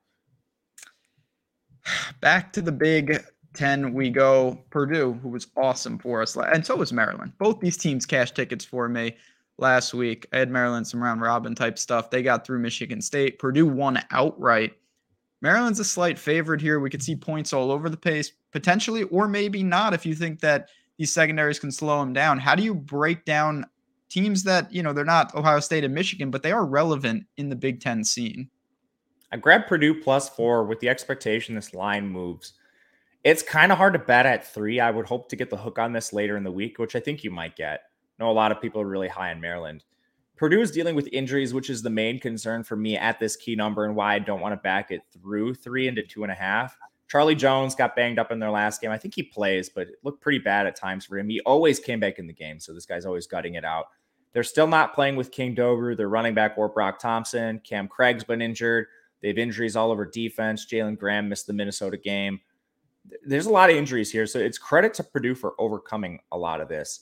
Back to the Big Ten we go. Purdue, who was awesome for us, and so was Maryland. Both these teams cashed tickets for me last week. I had Maryland some round robin type stuff. They got through Michigan State. Purdue won outright. Maryland's a slight favorite here. We could see points all over the pace, potentially, or maybe not if you think that these secondaries can slow them down. How do you break down teams that, they're not Ohio State and Michigan, but they are relevant in the Big Ten scene? I grabbed Purdue +4 with the expectation this line moves. It's kind of hard to bet at 3. I would hope to get the hook on this later in the week, which I think you might get. I know a lot of people are really high on Maryland. Purdue is dealing with injuries, which is the main concern for me at this key number and why I don't want to back it through 3 into 2.5. Charlie Jones got banged up in their last game. I think he plays, but it looked pretty bad at times for him. He always came back in the game, so this guy's always gutting it out. They're still not playing with King Dover. Their running back, Brock Thompson. Cam Craig's been injured. They have injuries all over defense. Jalen Graham missed the Minnesota game. There's a lot of injuries here, so it's credit to Purdue for overcoming a lot of this.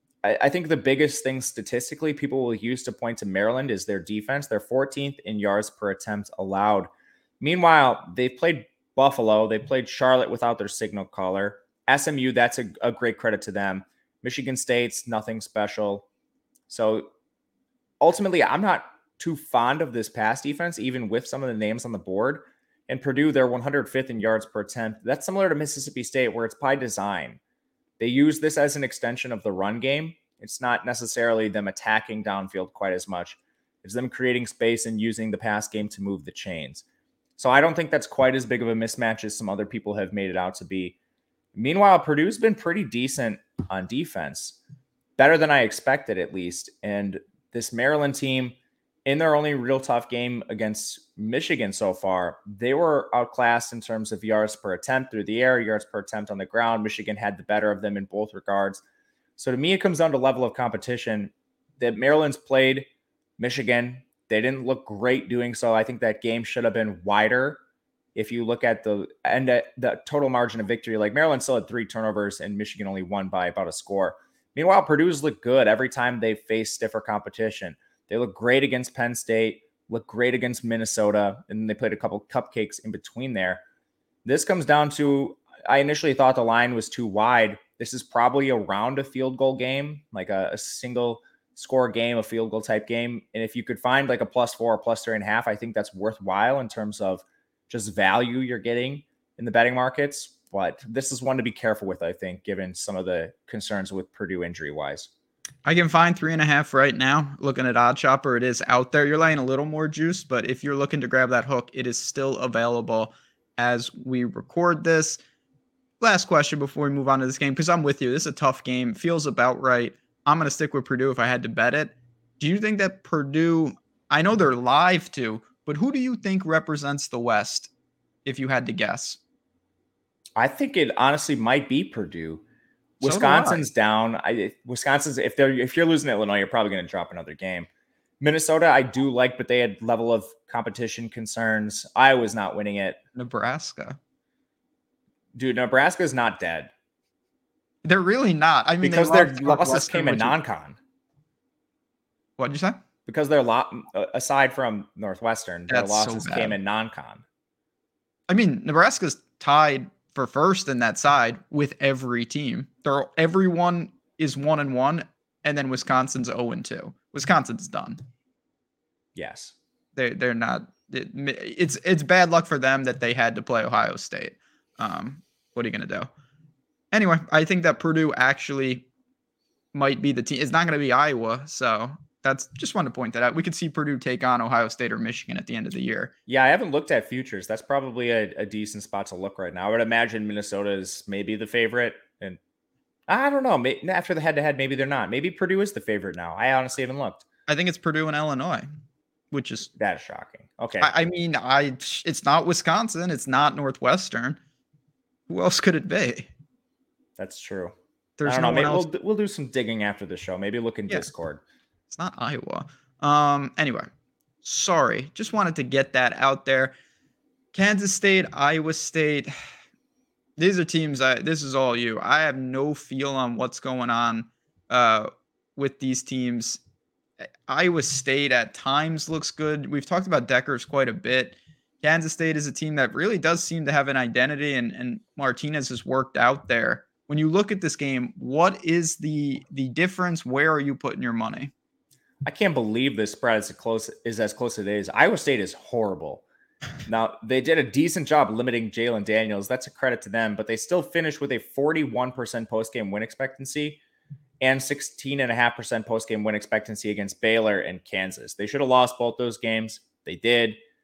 I think the biggest thing statistically people will use to point to Maryland is their defense. They're 14th in yards per attempt allowed. Meanwhile, they've played Buffalo. They played Charlotte without their signal caller. SMU, that's a great credit to them. Michigan State's nothing special. So ultimately, I'm not too fond of this pass defense, even with some of the names on the board. And Purdue, they're 105th in yards per attempt. That's similar to Mississippi State, where it's by design. They use this as an extension of the run game. It's not necessarily them attacking downfield quite as much. It's them creating space and using the pass game to move the chains. So I don't think that's quite as big of a mismatch as some other people have made it out to be. Meanwhile, Purdue's been pretty decent on defense. Better than I expected, at least. And this Maryland team, in their only real tough game against Michigan so far, they were outclassed in terms of yards per attempt through the air, yards per attempt on the ground. Michigan had the better of them in both regards. So to me, it comes down to level of competition. That Maryland's played Michigan. They didn't look great doing so. I think that game should have been wider. If you look at the total margin of victory, like Maryland still had 3 turnovers and Michigan only won by about a score. Meanwhile, Purdue's looked good every time they face stiffer competition. They look great against Penn State, look great against Minnesota, and they played a couple cupcakes in between there. This comes down to, I initially thought the line was too wide. This is probably around a field goal game, like a single score game, a field goal type game. And if you could find like a +4 or +3.5, I think that's worthwhile in terms of just value you're getting in the betting markets. But this is one to be careful with, I think, given some of the concerns with Purdue injury-wise. I can find 3.5 right now. Looking at Odd Chopper, it is out there. You're laying a little more juice, but if you're looking to grab that hook, it is still available as we record this. Last question before we move on to this game, because I'm with you. This is a tough game. Feels about right. I'm going to stick with Purdue if I had to bet it. Do you think that Purdue, I know they're live too, but who do you think represents the West if you had to guess? I think it honestly might be Purdue. Wisconsin's down. Wisconsin's if you're losing to Illinois, you're probably going to drop another game. Minnesota, I do like, but they had level of competition concerns. Iowa's not winning it. Nebraska, dude, Nebraska's not dead. They're really not. I mean, because their losses came in non-con. What did you say? Because their aside from Northwestern, their losses came in non-con. I mean, Nebraska's tied for first in that side with every team. Everyone is 1-1, and then Wisconsin's 0-2. Wisconsin's done. Yes, they're not. It's bad luck for them that they had to play Ohio State. What are you gonna do? Anyway, I think that Purdue actually might be the team. It's not going to be Iowa, so that's just wanted to point that out. We could see Purdue take on Ohio State or Michigan at the end of the year. Yeah, I haven't looked at futures. That's probably a decent spot to look right now. I would imagine Minnesota is maybe the favorite, and I don't know. After the head-to-head, maybe they're not. Maybe Purdue is the favorite now. I honestly haven't looked. I think it's Purdue and Illinois, which is that is shocking. Okay, I mean, it's not Wisconsin. It's not Northwestern. Who else could it be? That's true. There's I don't know. Maybe we'll do some digging after the show. Maybe look in Discord. It's not Iowa. Anyway, sorry. Just wanted to get that out there. Kansas State, Iowa State. These are teams. This is all you. I have no feel on what's going on with these teams. Iowa State at times looks good. We've talked about Deckers quite a bit. Kansas State is a team that really does seem to have an identity, and Martinez has worked out there. When you look at this game, what is the difference? Where are you putting your money? I can't believe this spread is as close as it is. Iowa State is horrible. Now, they did a decent job limiting Jalen Daniels. That's a credit to them, but they still finished with a 41% post-game win expectancy and 16.5% post-game win expectancy against Baylor and Kansas. They should have lost both those games. They did.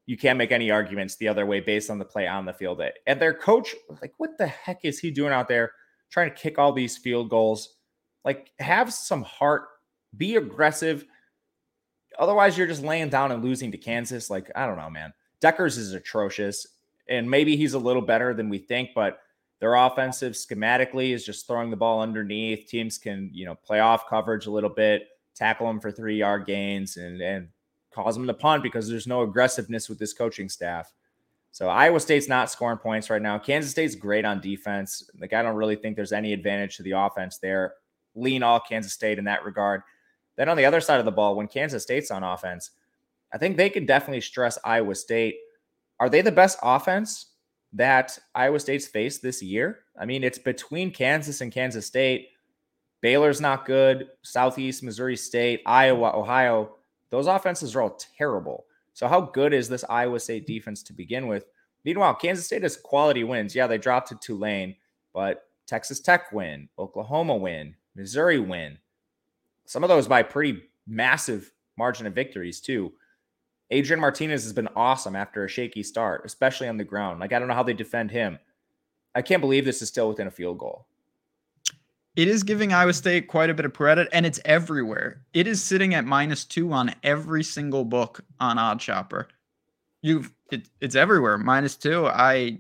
you can't make any arguments the other way based on the play on the field. And their coach, like, what the heck is he doing out there trying to kick all these field goals? Like, have some heart, be aggressive. Otherwise, you're just laying down and losing to Kansas. Like, I don't know, man. Deckers is atrocious, and maybe he's a little better than we think, but their offensive schematically is just throwing the ball underneath. Teams can, play off coverage a little bit, tackle them for 3-yard gains, and cause them to punt because there's no aggressiveness with this coaching staff. So Iowa State's not scoring points right now. Kansas State's great on defense. Like, I don't really think there's any advantage to the offense there. Lean all Kansas State in that regard. Then on the other side of the ball, when Kansas State's on offense, I think they could definitely stress Iowa State. Are they the best offense that Iowa State's faced this year? I mean, it's between Kansas and Kansas State. Baylor's not good. Southeast, Missouri State, Iowa, Ohio. Those offenses are all terrible. So how good is this Iowa State defense to begin with? Meanwhile, Kansas State has quality wins. Yeah, they dropped to Tulane, but Texas Tech win, Oklahoma win, Missouri win. Some of those by pretty massive margin of victories too. Adrian Martinez has been awesome after a shaky start, especially on the ground. Like, I don't know how they defend him. I can't believe this is still within a field goal. It is giving Iowa State quite a bit of credit, and it's everywhere. It is sitting at -2 on every single book on OddsShopper. It's everywhere. -2.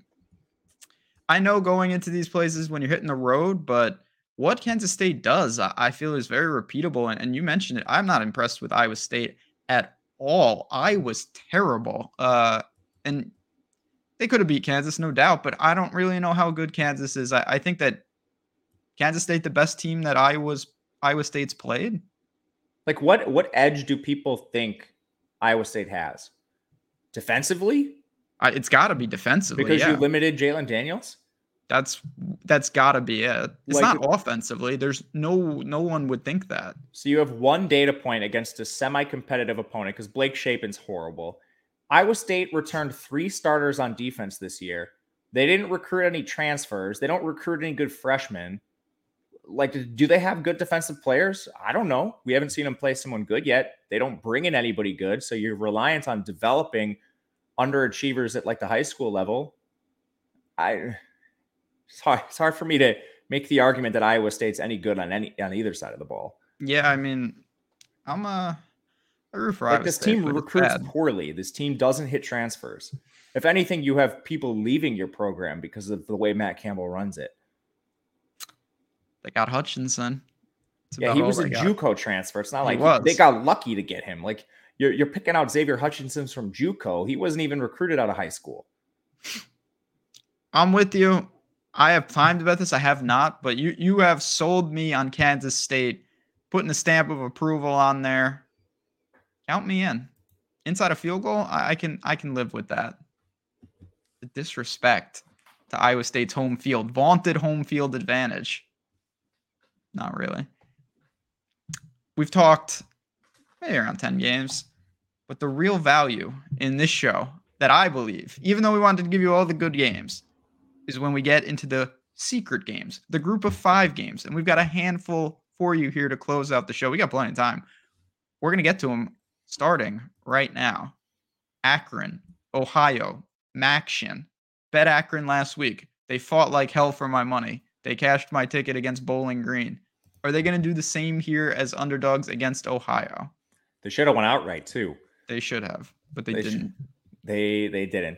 I know going into these places when you're hitting the road, but what Kansas State does, I feel, is very repeatable. And you mentioned it. I'm not impressed with Iowa State at all. I was terrible. And they could have beat Kansas, no doubt, but I don't really know how good Kansas is. I think that Kansas State, the best team that Iowa State's played. Like, what edge do people think Iowa State has? Defensively? It's got to be defensively. Because you limited Jalen Daniels? That's got to be it. It's like, not offensively. There's no one would think that. So you have one data point against a semi-competitive opponent because Blake Shapen's horrible. Iowa State returned 3 starters on defense this year. They didn't recruit any transfers. They don't recruit any good freshmen. Like, do they have good defensive players? I don't know. We haven't seen them play someone good yet. They don't bring in anybody good. So you're reliant on developing underachievers at like the high school level. It's hard for me to make the argument that Iowa State's any good on either side of the ball. Yeah, I mean, I'm a root for Iowa this State, team recruits poorly. This team doesn't hit transfers. If anything, you have people leaving your program because of the way Matt Campbell runs it. They got Hutchinson. Yeah, he was a JUCO transfer. It's not like they got lucky to get him. Like, you're picking out Xavier Hutchinson from JUCO. He wasn't even recruited out of high school. I'm with you. I have time to bet this. I have not, but you have sold me on Kansas State, putting the stamp of approval on there. Count me in. Inside a field goal, I can live with that. The disrespect to Iowa State's home field, vaunted home field advantage. Not really. We've talked maybe around 10 games, but the real value in this show that I believe, even though we wanted to give you all the good games, is when we get into the secret games, the group of 5 games. And we've got a handful for you here to close out the show. We got plenty of time. We're going to get to them starting right now. Akron, Ohio, Maction. Bet Akron last week. They fought like hell for my money. They cashed my ticket against Bowling Green. Are they going to do the same here as underdogs against Ohio? They should have went outright too. They should have, but they didn't. They didn't.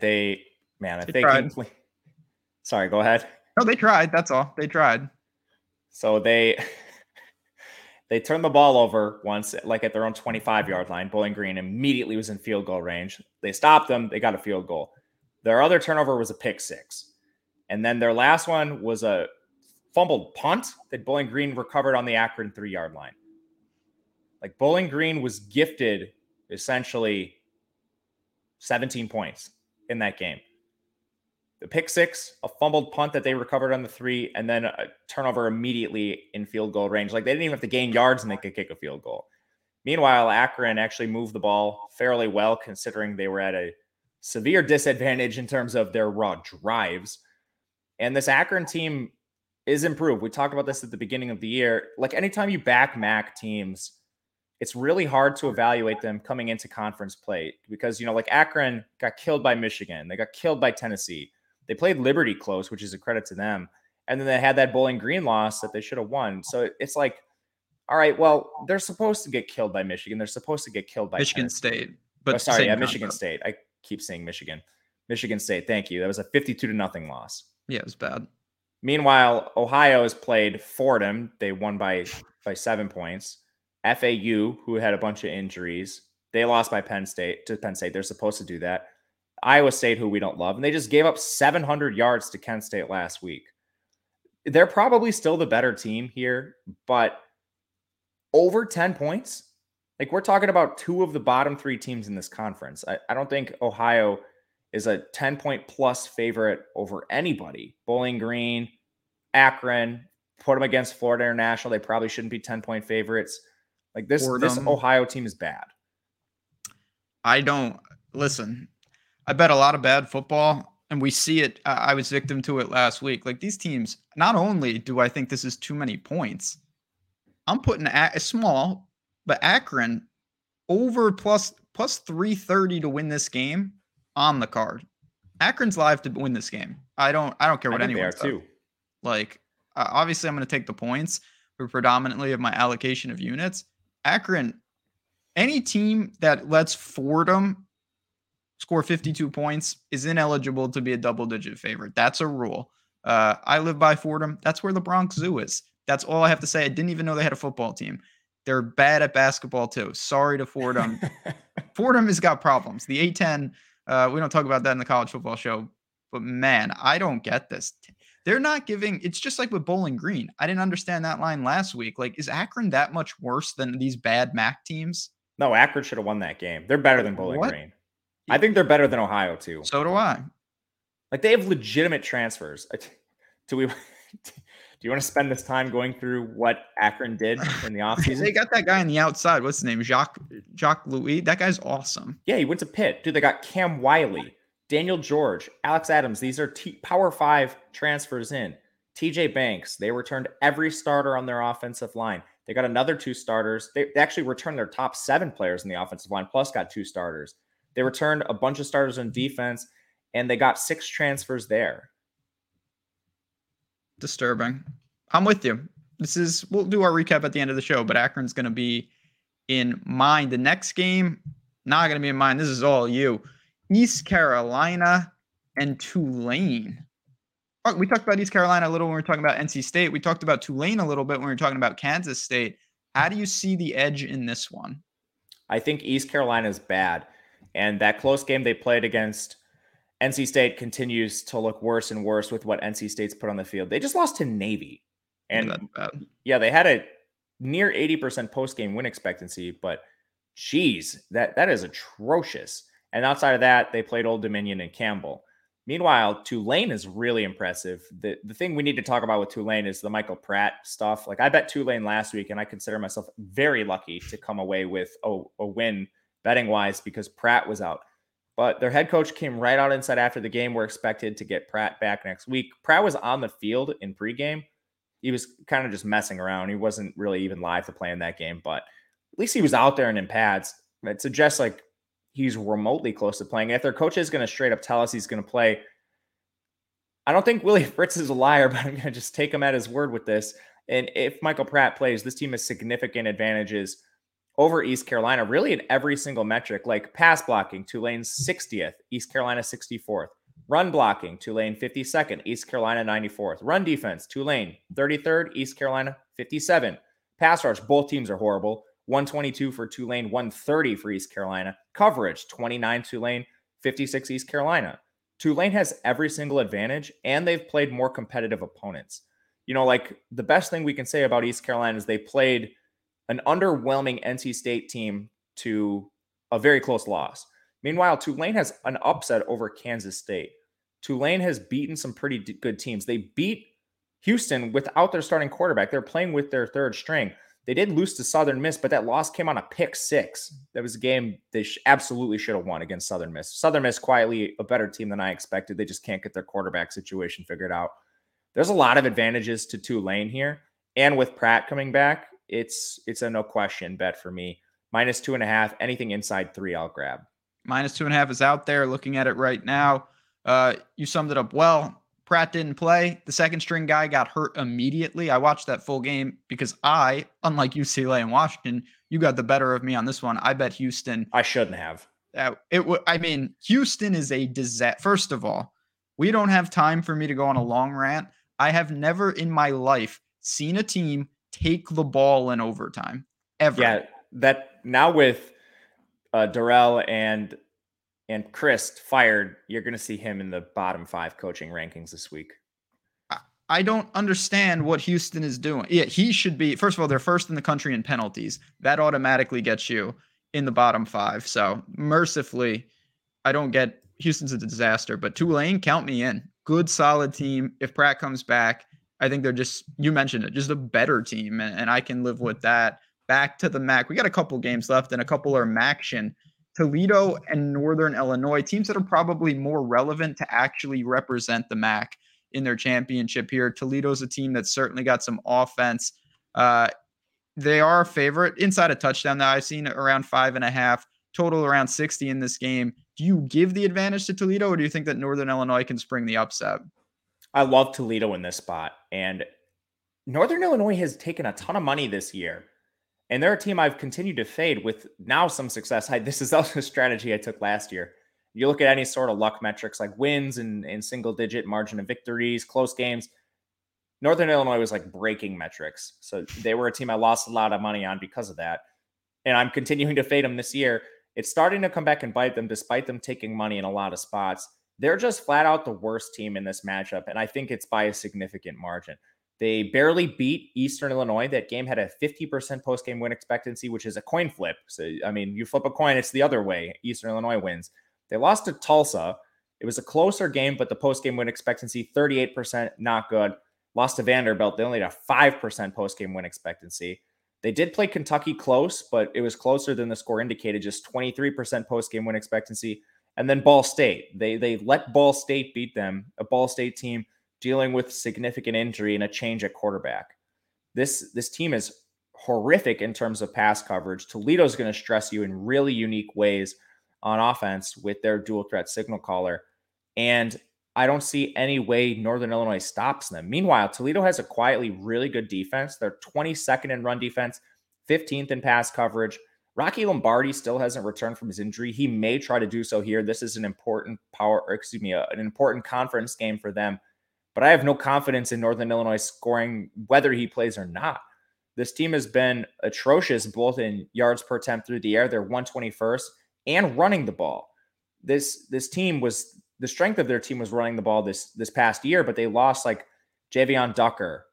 Sorry, go ahead. No, they tried. That's all. They tried. So they turned the ball over once, like at their own 25-yard line. Bowling Green immediately was in field goal range. They stopped them. They got a field goal. Their other turnover was a pick 6. And then their last one was a fumbled punt that Bowling Green recovered on the Akron 3-yard line. Like, Bowling Green was gifted essentially 17 points in that game. The pick 6, a fumbled punt that they recovered on the 3, and then a turnover immediately in field goal range. Like, they didn't even have to gain yards and they could kick a field goal. Meanwhile, Akron actually moved the ball fairly well, considering they were at a severe disadvantage in terms of their raw drives. And this Akron team is improved. We talked about this at the beginning of the year. Like, anytime you back MAC teams it's really hard to evaluate them coming into conference play because, like Akron got killed by Michigan. They got killed by Tennessee. They played Liberty close, which is a credit to them. And then they had that Bowling Green loss that they should have won. So it's like, all right, well, they're supposed to get killed by Michigan. They're supposed to get killed by Michigan Tennessee. State. But Michigan State. I keep saying Michigan. Michigan State. Thank you. That was a 52-0 loss. Yeah, it was bad. Meanwhile, Ohio has played Fordham. They won by 7 points. FAU, who had a bunch of injuries, they lost by Penn State. They're supposed to do that. Iowa State, who we don't love, and they just gave up 700 yards to Kent State last week. They're probably still the better team here, but over 10 points? Like, we're talking about 2 of the bottom 3 teams in this conference. I don't think Ohio is a 10-point plus favorite over anybody. Bowling Green, Akron, put them against Florida International. They probably shouldn't be 10-point favorites. Like, this Ohio team is bad. I bet a lot of bad football, and we see it. I was victim to it last week. Like, these teams, not only do I think this is too many points, I'm putting a small, but Akron over plus 330 to win this game on the card. Akron's live to win this game. I don't care what anyone says. Too. Like, obviously, I'm going to take the points for predominantly of my allocation of units. Akron, any team that lets Fordham score 52 points is ineligible to be a double-digit favorite. That's a rule. I live by Fordham. That's where the Bronx Zoo is. That's all I have to say. I didn't even know they had a football team. They're bad at basketball, too. Sorry to Fordham. Fordham has got problems. The A-10, we don't talk about that in the college football show. But, man, I don't get this. They're not giving – it's just like with Bowling Green. I didn't understand that line last week. Like, is Akron that much worse than these bad MAC teams? No, Akron should have won that game. They're better than Bowling Green. I think they're better than Ohio, too. So do I. Like, they have legitimate transfers. Do you want to spend this time going through what Akron did in the offseason? They got that guy on the outside. What's his name? Jacques Louis. That guy's awesome. Yeah, he went to Pitt. Dude, they got Cam Wiley, Daniel George, Alex Adams. These are Power 5 transfers in. TJ Banks. They returned every starter on their offensive line. They got another 2 starters. They actually returned their top 7 players in the offensive line, plus got 2 starters. They returned a bunch of starters in defense, and they got 6 transfers there. Disturbing. I'm with you. We'll do our recap at the end of the show, but Akron's going to be in mine. The next game, not going to be in mine. This is all you. East Carolina and Tulane. Oh, we talked about East Carolina a little when we were talking about NC State. We talked about Tulane a little bit when we were talking about Kansas State. How do you see the edge in this one? I think East Carolina is bad. And that close game they played against NC State continues to look worse and worse with what NC State's put on the field. They just lost to Navy. And yeah, they had a near 80% post-game win expectancy, but geez, that is atrocious. And outside of that, they played Old Dominion and Campbell. Meanwhile, Tulane is really impressive. The thing we need to talk about with Tulane is the Michael Pratt stuff. Like, I bet Tulane last week, and I consider myself very lucky to come away with a win betting-wise because Pratt was out. But their head coach came right out and said after the game, we're expected to get Pratt back next week. Pratt was on the field in pregame. He was kind of just messing around. He wasn't really even live to play in that game, but at least he was out there and in pads. It suggests like he's remotely close to playing. And if their coach is going to straight up tell us he's going to play, I don't think Willie Fritz is a liar, but I'm going to just take him at his word with this. And if Michael Pratt plays, this team has significant advantages over East Carolina, really in every single metric, like pass blocking, Tulane's 60th, East Carolina 64th. Run blocking, Tulane 52nd, East Carolina 94th. Run defense, Tulane 33rd, East Carolina 57. Pass rush, both teams are horrible. 122 for Tulane, 130 for East Carolina. Coverage, 29 Tulane, 56 East Carolina. Tulane has every single advantage, and they've played more competitive opponents. You know, like the best thing we can say about East Carolina is they played an underwhelming NC State team to a very close loss. Meanwhile, Tulane has an upset over Kansas State. Tulane has beaten some pretty good teams. They beat Houston without their starting quarterback. They're playing with their third string. They did lose to Southern Miss, but that loss came on a pick 6. That was a game they absolutely should have won against Southern Miss. Southern Miss, quietly a better team than I expected. They just can't get their quarterback situation figured out. There's a lot of advantages to Tulane here. And with Pratt coming back, it's a no question bet for me. -2.5. Anything inside 3, I'll grab. -2.5 is out there. Looking at it right now. You summed it up well. Pratt didn't play. The second string guy got hurt immediately. I watched that full game because unlike UCLA and Washington, you got the better of me on this one. I bet Houston. I shouldn't have. Houston is a disaster. First of all, we don't have time for me to go on a long rant. I have never in my life seen a team take the ball in overtime ever. Yeah, that now with Dorrell and Chryst fired, you're going to see him in the bottom 5 coaching rankings this week. I don't understand what Houston is doing. Yeah, he should be. First of all, they're first in the country in penalties. That automatically gets you in the bottom 5. So mercifully, I don't get Houston's a disaster, but Tulane, count me in. Good, solid team. If Pratt comes back, I think they're just, you mentioned it, just a better team, and I can live with that. Back to the MAC. We got a couple games left, and a couple are MACtion. Toledo and Northern Illinois, teams that are probably more relevant to actually represent the MAC in their championship here. Toledo's a team that's certainly got some offense. They are a favorite inside a touchdown that I've seen around 5.5, total around 60 in this game. Do you give the advantage to Toledo, or do you think that Northern Illinois can spring the upset? I love Toledo in this spot, and Northern Illinois has taken a ton of money this year, and they're a team I've continued to fade with now some success. This is also a strategy I took last year. You look at any sort of luck metrics like wins and single-digit margin of victories, close games. Northern Illinois was like breaking metrics. So they were a team I lost a lot of money on because of that. And I'm continuing to fade them this year. It's starting to come back and bite them despite them taking money in a lot of spots. They're just flat out the worst team in this matchup, and I think it's by a significant margin. They barely beat Eastern Illinois. That game had a 50% post-game win expectancy, which is a coin flip. So, I mean, you flip a coin, it's the other way. Eastern Illinois wins. They lost to Tulsa. It was a closer game, but the post-game win expectancy, 38%, not good. Lost to Vanderbilt. They only had a 5% post-game win expectancy. They did play Kentucky close, but it was closer than the score indicated, just 23% post-game win expectancy. And then Ball State. They let Ball State beat them, a Ball State team dealing with significant injury and a change at quarterback. This team is horrific in terms of pass coverage. Toledo's going to stress you in really unique ways on offense with their dual threat signal caller. And I don't see any way Northern Illinois stops them. Meanwhile, Toledo has a quietly really good defense. They're 22nd in run defense, 15th in pass coverage. Rocky Lombardi still hasn't returned from his injury. He may try to do so here. This is an important an important conference game for them. But I have no confidence in Northern Illinois scoring whether he plays or not. This team has been atrocious both in yards per attempt through the air. They're 121st and running the ball. This team was, the strength of their team was running the ball this past year, but they lost like Javion Ducker.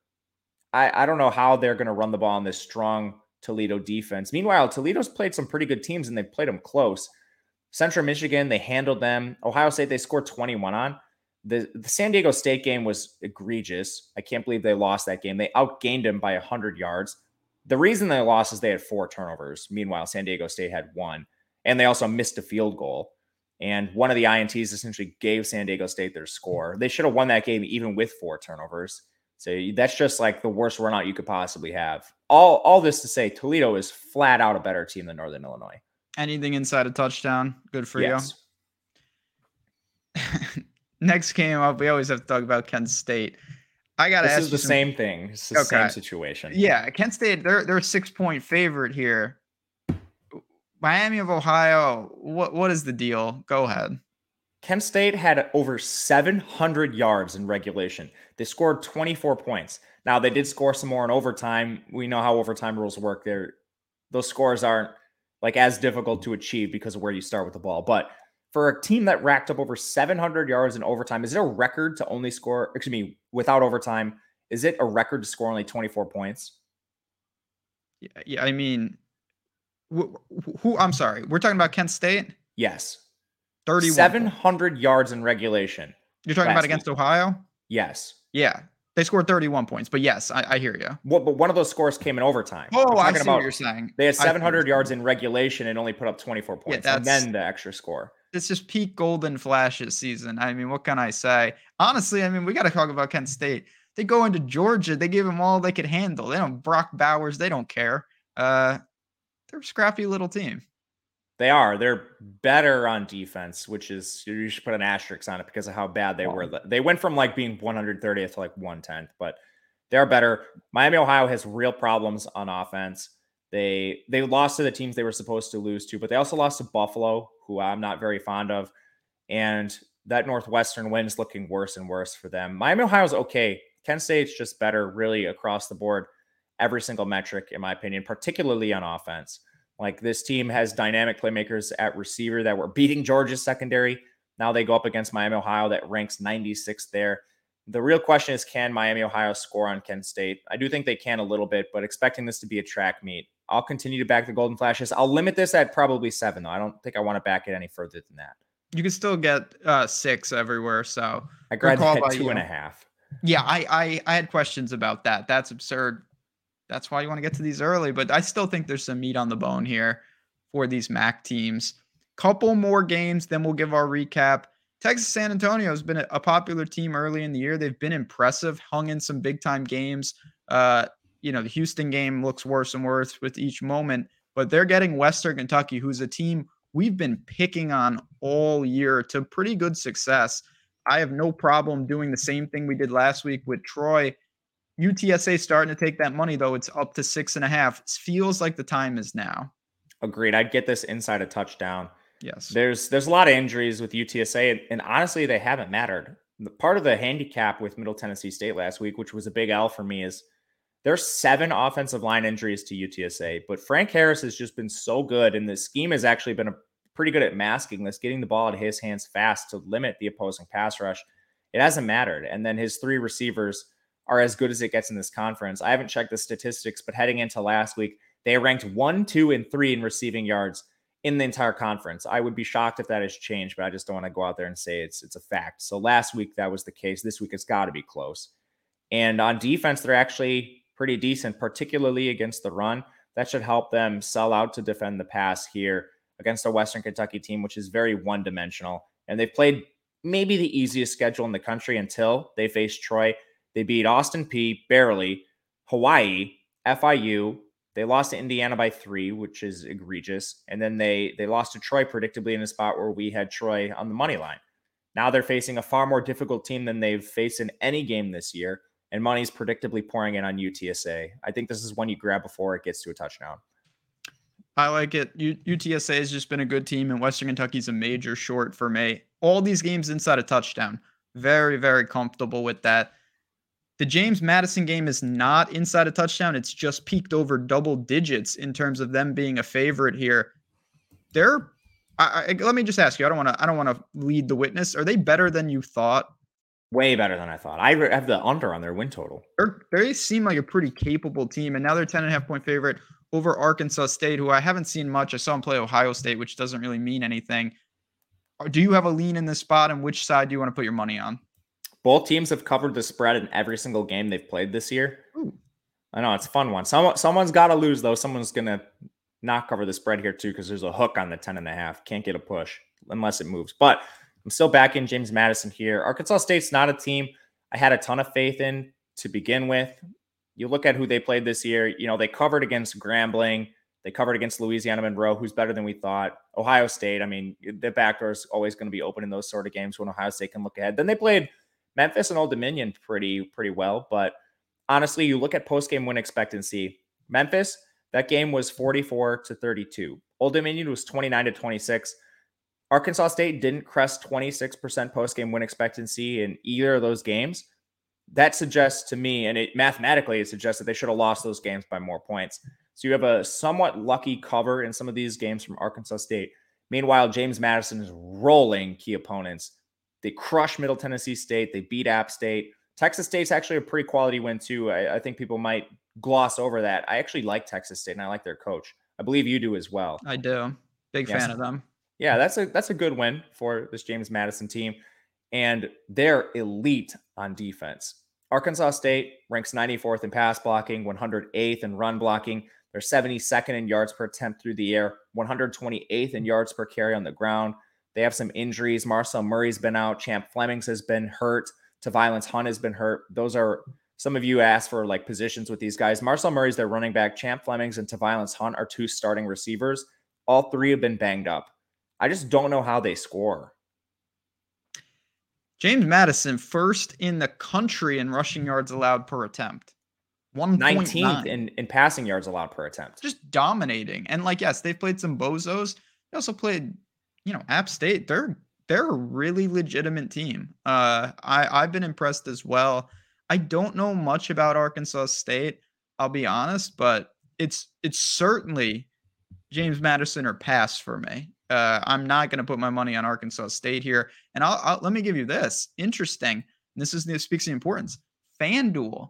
I don't know how they're going to run the ball on this strong Toledo defense. Meanwhile, Toledo's played some pretty good teams and they've played them close. Central Michigan, they handled them. Ohio State, they scored 21 on. The San Diego State game was egregious. I can't believe they lost that game. They outgained them by 100 yards. The reason they lost is they had 4 turnovers. Meanwhile, San Diego State had 1. And they also missed a field goal. And one of the INTs essentially gave San Diego State their score. They should have won that game even with 4 turnovers. So that's just like the worst run out you could possibly have. All this to say, Toledo is flat out a better team than Northern Illinois. Anything inside a touchdown, good for yes. you. Next game up, we always have to talk about Kent State. I got to ask you. This is the same thing. It's the same situation. Yeah, Kent State, they're a 6-point favorite here. Miami of Ohio, what is the deal? Go ahead. Kent State had over 700 yards in regulation. They scored 24 points. Now, they did score some more in overtime. We know how overtime rules work there. Those scores aren't like as difficult to achieve because of where you start with the ball. But for a team that racked up over 700 yards in overtime, is it a record to only score, without overtime, is it a record to score only 24 points? Yeah, I mean, who I'm sorry, we're talking about Kent State? Yes. 31. 700 yards in regulation. You're talking about against Ohio? Yes. Yeah. They scored 31 points, but yes, I hear you. But one of those scores came in overtime. Oh, I see what you're saying. They had 700 yards in regulation and only put up 24 points, and then the extra score. It's just peak Golden Flashes season. I mean, what can I say? Honestly, I mean, we got to talk about Kent State. They go into Georgia. They give them all they could handle. They don't Brock Bowers. They don't care. they're a scrappy little team. They are. They're better on defense, which is, you should put an asterisk on it because of how bad they were. They went from like being 130th to like 110th, but they're better. Miami, Ohio has real problems on offense. They lost to the teams they were supposed to lose to, but they also lost to Buffalo, who I'm not very fond of. And that Northwestern win is looking worse and worse for them. Miami, Ohio's okay. Kent State's just better really across the board, every single metric, in my opinion, particularly on offense. Like, this team has dynamic playmakers at receiver that were beating Georgia's secondary. Now they go up against Miami, Ohio that ranks 96th there. The real question is, can Miami, Ohio score on Kent State? I do think they can a little bit, but expecting this to be a track meet. I'll continue to back the Golden Flashes. I'll limit this at probably 7, though. I don't think I want to back it any further than that. You can still get 6 everywhere, so I grabbed that at 2.5. Yeah, I had questions about that. That's absurd. That's why you want to get to these early, but I still think there's some meat on the bone here for these MAC teams. Couple more games, then we'll give our recap. Texas San Antonio has been a popular team early in the year. They've been impressive, hung in some big-time games. The Houston game looks worse and worse with each moment, but they're getting Western Kentucky, who's a team we've been picking on all year to pretty good success. I have no problem doing the same thing we did last week with Troy. UTSA starting to take that money, though. It's up to 6.5. It feels like the time is now. Agreed. I'd get this inside a touchdown. Yes. There's a lot of injuries with UTSA, and honestly, they haven't mattered. Part of the handicap with Middle Tennessee State last week, which was a big L for me, is there's 7 offensive line injuries to UTSA, but Frank Harris has just been so good, and the scheme has actually been pretty good at masking this, getting the ball out of his hands fast to limit the opposing pass rush. It hasn't mattered. And then his 3 receivers are as good as it gets in this conference. I haven't checked the statistics, but heading into last week, they ranked 1, 2, and 3 in receiving yards in the entire conference. I would be shocked if that has changed, but I just don't want to go out there and say it's a fact. So last week that was the case. This week it's got to be close. And on defense, they're actually pretty decent, particularly against the run. That should help them sell out to defend the pass here against a Western Kentucky team, which is very one-dimensional. And they've played maybe the easiest schedule in the country until they faced Troy. They beat Austin Peay barely, Hawaii, FIU. They lost to Indiana by 3, which is egregious. And then they lost to Troy predictably in a spot where we had Troy on the money line. Now they're facing a far more difficult team than they've faced in any game this year. And money's predictably pouring in on UTSA. I think this is one you grab before it gets to a touchdown. I like it. UTSA has just been a good team, and Western Kentucky's a major short for me. All these games inside a touchdown. Very, very comfortable with that. The James Madison game is not inside a touchdown. It's just peaked over double digits in terms of them being a favorite here. Let me just ask you. I don't want to lead the witness. Are they better than you thought? Way better than I thought. I have the under on their win total. They seem like a pretty capable team, and now they're 10.5-point favorite over Arkansas State, who I haven't seen much. I saw them play Ohio State, which doesn't really mean anything. Do you have a lean in this spot, and which side do you want to put your money on? Both teams have covered the spread in every single game they've played this year. Ooh. I know, it's a fun one. Someone's got to lose, though. Someone's going to not cover the spread here, too, because there's a hook on the 10.5. Can't get a push unless it moves. But I'm still backing James Madison here. Arkansas State's not a team I had a ton of faith in to begin with. You look at who they played this year. They covered against Grambling. They covered against Louisiana Monroe, who's better than we thought. Ohio State, I mean, the backdoor is always going to be open in those sort of games when Ohio State can look ahead. Then they played Memphis and Old Dominion pretty well. But honestly, you look at post-game win expectancy. Memphis, that game was 44-32. Old Dominion was 29-26. Arkansas State didn't crest 26% post-game win expectancy in either of those games. That suggests to me, and mathematically, it suggests that they should have lost those games by more points. So you have a somewhat lucky cover in some of these games from Arkansas State. Meanwhile, James Madison is rolling key opponents. They crush Middle Tennessee State. They beat App State. Texas State's actually a pretty quality win, too. I think people might gloss over that. I actually like Texas State, and I like their coach. I believe you do as well. I do. Big fan of them. Yeah, that's a good win for this James Madison team. And they're elite on defense. Arkansas State ranks 94th in pass blocking, 108th in run blocking. They're 72nd in yards per attempt through the air, 128th in yards per carry on the ground. They have some injuries. Marcel Murray's been out. Champ Flemings has been hurt. Violence Hunt has been hurt. Those are Some of you asked for like positions with these guys. Marcel Murray's their running back. Champ Flemings and Tyviolence Hunt are 2 starting receivers. All 3 have been banged up. I just don't know how they score. James Madison, first in the country in rushing yards allowed per attempt. 19th in passing yards allowed per attempt. Just dominating. And like, yes, they've played some bozos. They also played, App State. They're a really legitimate team. I've been impressed as well. I don't know much about Arkansas State, I'll be honest, but it's certainly James Madison or pass for me. I'm not going to put my money on Arkansas State here. And I'll let me give you this. Interesting. This speaks of the importance. FanDuel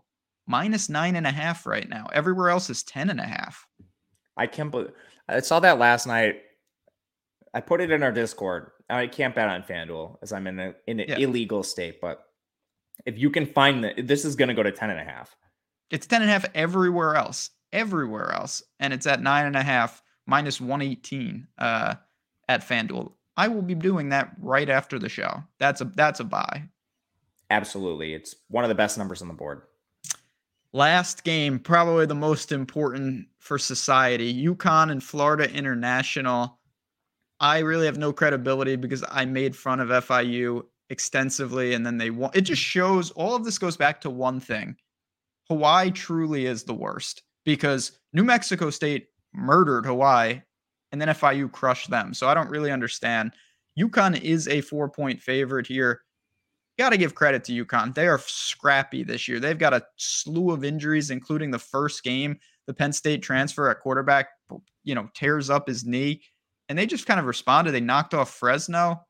-9.5 right now. Everywhere else is 10.5. I can't believe I saw that last night. I put it in our Discord. I can't bet on FanDuel as I'm in an illegal state, but if you can find this is going to go to 10.5. It's 10.5 everywhere else, and it's at 9.5 -118 at FanDuel. I will be doing that right after the show. That's a buy. Absolutely, it's one of the best numbers on the board. Last game, probably the most important for society, UConn and Florida International. I really have no credibility because I made fun of FIU extensively, and then they won. It just shows all of this goes back to one thing. Hawaii truly is the worst because New Mexico State murdered Hawaii, and then FIU crushed them. So I don't really understand. UConn is a 4-point favorite here. Got to give credit to UConn. They are scrappy this year. They've got a slew of injuries, including the first game. The Penn State transfer at quarterback, tears up his knee. And they just kind of responded. They knocked off Fresno.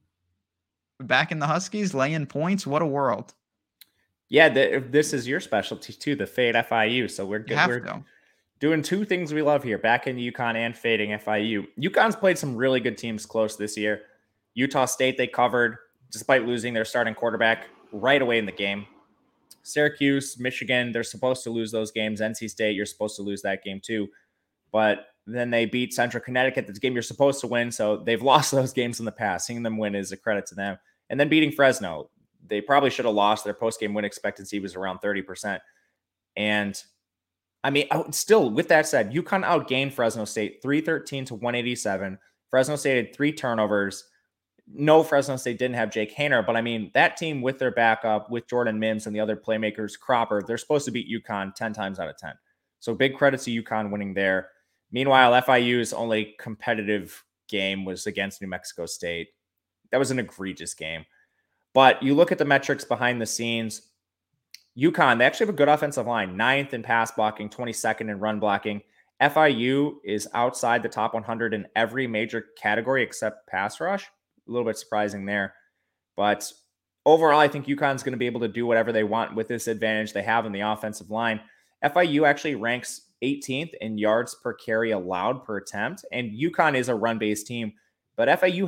Back in the Huskies, laying points. What a world. Yeah, this is your specialty too, the fade FIU. So we're good. We're doing 2 things we love here, back in UConn and fading FIU. UConn's played some really good teams close this year. Utah State, they covered, despite losing their starting quarterback right away in the game. Syracuse, Michigan, they're supposed to lose those games. NC State, you're supposed to lose that game too. But then they beat Central Connecticut, this game you're supposed to win. So they've lost those games in the past. Seeing them win is a credit to them. And then beating Fresno, they probably should have lost. Their post-game win expectancy was around 30%. And I mean, still, with that said, UConn outgained Fresno State 313 to 187. Fresno State had 3 turnovers. No, Fresno State didn't have Jake Haener, but I mean, that team with their backup, with Jordan Mims and the other playmakers, Cropper, they're supposed to beat UConn 10 times out of 10. So big credit to UConn winning there. Meanwhile, FIU's only competitive game was against New Mexico State. That was an egregious game. But you look at the metrics behind the scenes, UConn, they actually have a good offensive line, 9th in pass blocking, 22nd in run blocking. FIU is outside the top 100 in every major category except pass rush. A little bit surprising there. But overall, I think UConn's going to be able to do whatever they want with this advantage they have in the offensive line. FIU actually ranks 18th in yards per carry allowed per attempt, and UConn is a run-based team, but FIU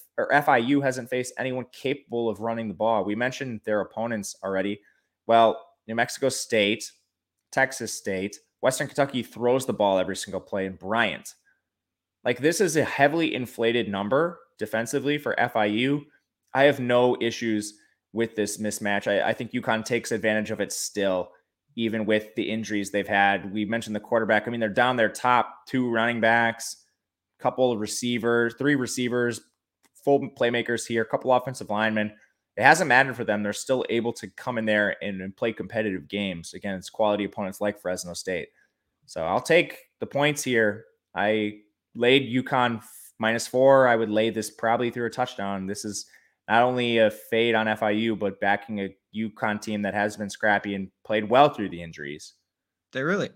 hasn't faced anyone capable of running the ball. We mentioned their opponents already. Well, New Mexico State, Texas State, Western Kentucky throws the ball every single play, and Bryant. Like, this is a heavily inflated number defensively for FIU. I have no issues with this mismatch. I think UConn takes advantage of it still, even with the injuries they've had. We mentioned the quarterback. I mean, they're down their top 2 running backs, couple of receivers, 3 receivers, full playmakers here, a couple offensive linemen. It hasn't mattered for them. They're still able to come in there and play competitive games against quality opponents like Fresno State. So I'll take the points here. I laid UConn -4. I would lay this probably through a touchdown. This is not only a fade on FIU, but backing a UConn team that has been scrappy and played well through the injuries. They really,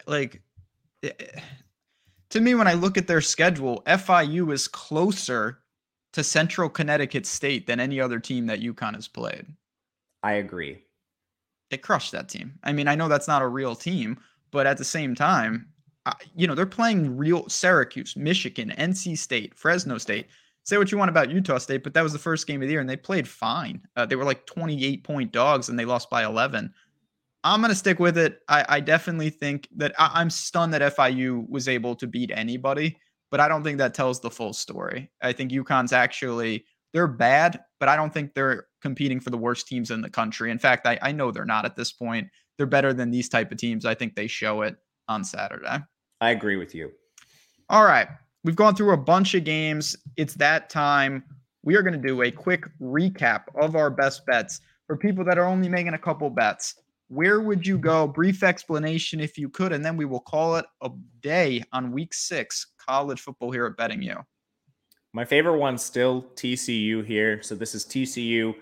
to me, when I look at their schedule, FIU is closer to Central Connecticut State than any other team that UConn has played. I agree. They crushed that team. I mean, I know that's not a real team, but at the same time, they're playing real Syracuse, Michigan, NC State, Fresno State. Say what you want about Utah State, but that was the first game of the year, and they played fine. They were like 28-point dogs, and they lost by 11. I'm going to stick with it. I definitely think that I'm stunned that FIU was able to beat anybody, but I don't think that tells the full story. I think UConn's they're bad, but I don't think they're competing for the worst teams in the country. In fact, I know they're not at this point. they're better than these type of teams. I think they show it on Saturday. I agree with you. All right. We've gone through a bunch of games. It's that time. We are going to do a quick recap of our best bets for people that are only making a couple bets. Where would you go? Brief explanation if you could, and then we will call it a day on week 6 college football here at Betting You. My favorite one's still TCU here. So this is TCU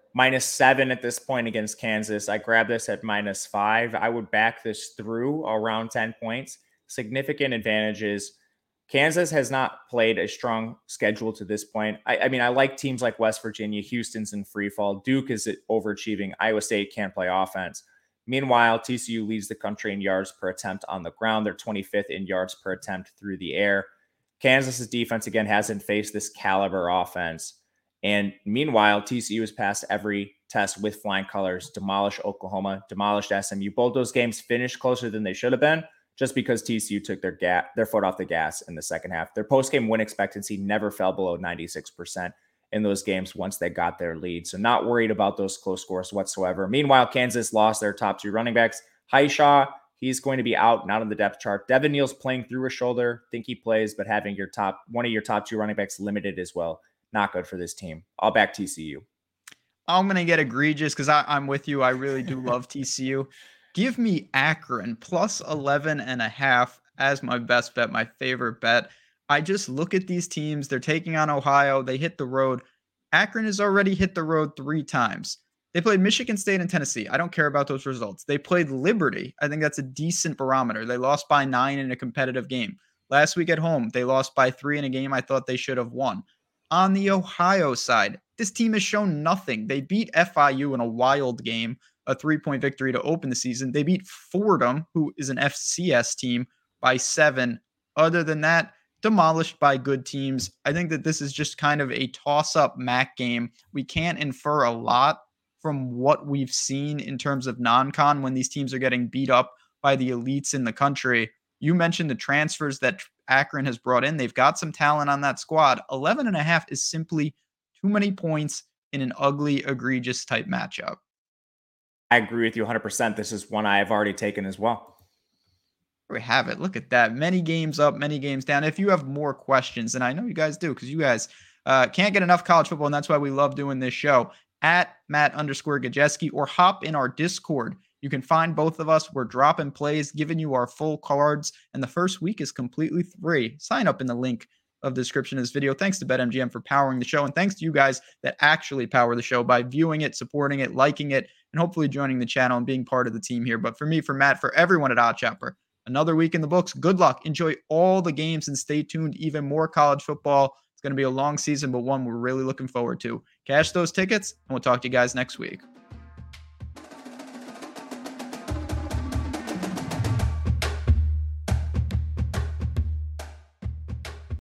-7 at this point against Kansas. I grabbed this at -5. I would back this through around 10 points. Significant advantages. Kansas has not played a strong schedule to this point. I mean, I like teams like West Virginia. Houston's in free fall. Duke is overachieving. Iowa State can't play offense. Meanwhile, TCU leads the country in yards per attempt on the ground. They're 25th in yards per attempt through the air. Kansas's defense, again, hasn't faced this caliber offense. And meanwhile, TCU has passed every test with flying colors, demolished Oklahoma, demolished SMU. Both those games finished closer than they should have been just because TCU took their foot off the gas in the second half. Their post-game win expectancy never fell below 96% in those games once they got their lead. So not worried about those close scores whatsoever. Meanwhile, Kansas lost their top 2 running backs. Hishaw, he's going to be out, not on the depth chart. Devin Neal's playing through a shoulder. Think he plays, but having one of your top 2 running backs limited as well. Not good for this team. I'll back TCU. I'm going to get egregious because I'm with you. I really do love TCU. Give me Akron plus 11.5 as my best bet, my favorite bet. I just look at these teams. They're taking on Ohio. They hit the road. Akron has already hit the road 3 times. They played Michigan State and Tennessee. I don't care about those results. They played Liberty. I think that's a decent barometer. They lost by 9 in a competitive game. Last week at home, they lost by 3 in a game I thought they should have won. On the Ohio side, this team has shown nothing. They beat FIU in a wild game, a 3-point victory to open the season. They beat Fordham, who is an FCS team, by 7. Other than that, demolished by good teams. I think that this is just kind of a toss-up MAC game. We can't infer a lot from what we've seen in terms of non-con when these teams are getting beat up by the elites in the country. You mentioned the transfers that Akron has brought in. They've got some talent on that squad. 11.5 is simply too many points in an ugly, egregious type matchup. I agree with you 100%. This is one I have already taken as well. We have it. Look at that. Many games up, many games down. If you have more questions, and I know you guys do because you guys can't get enough college football, and that's why we love doing this show, at Matt_Gajeski, or hop in our Discord. You can find both of us. We're dropping plays, giving you our full cards, and the first week is completely free. Sign up in the link of the description of this video. Thanks to BetMGM for powering the show, and thanks to you guys that actually power the show by viewing it, supporting it, liking it, and hopefully joining the channel and being part of the team here. But for me, for Matt, for everyone at OddsShopper, another week in the books. Good luck. Enjoy all the games and stay tuned. Even more college football. It's going to be a long season, but one we're really looking forward to. Cash those tickets, and we'll talk to you guys next week.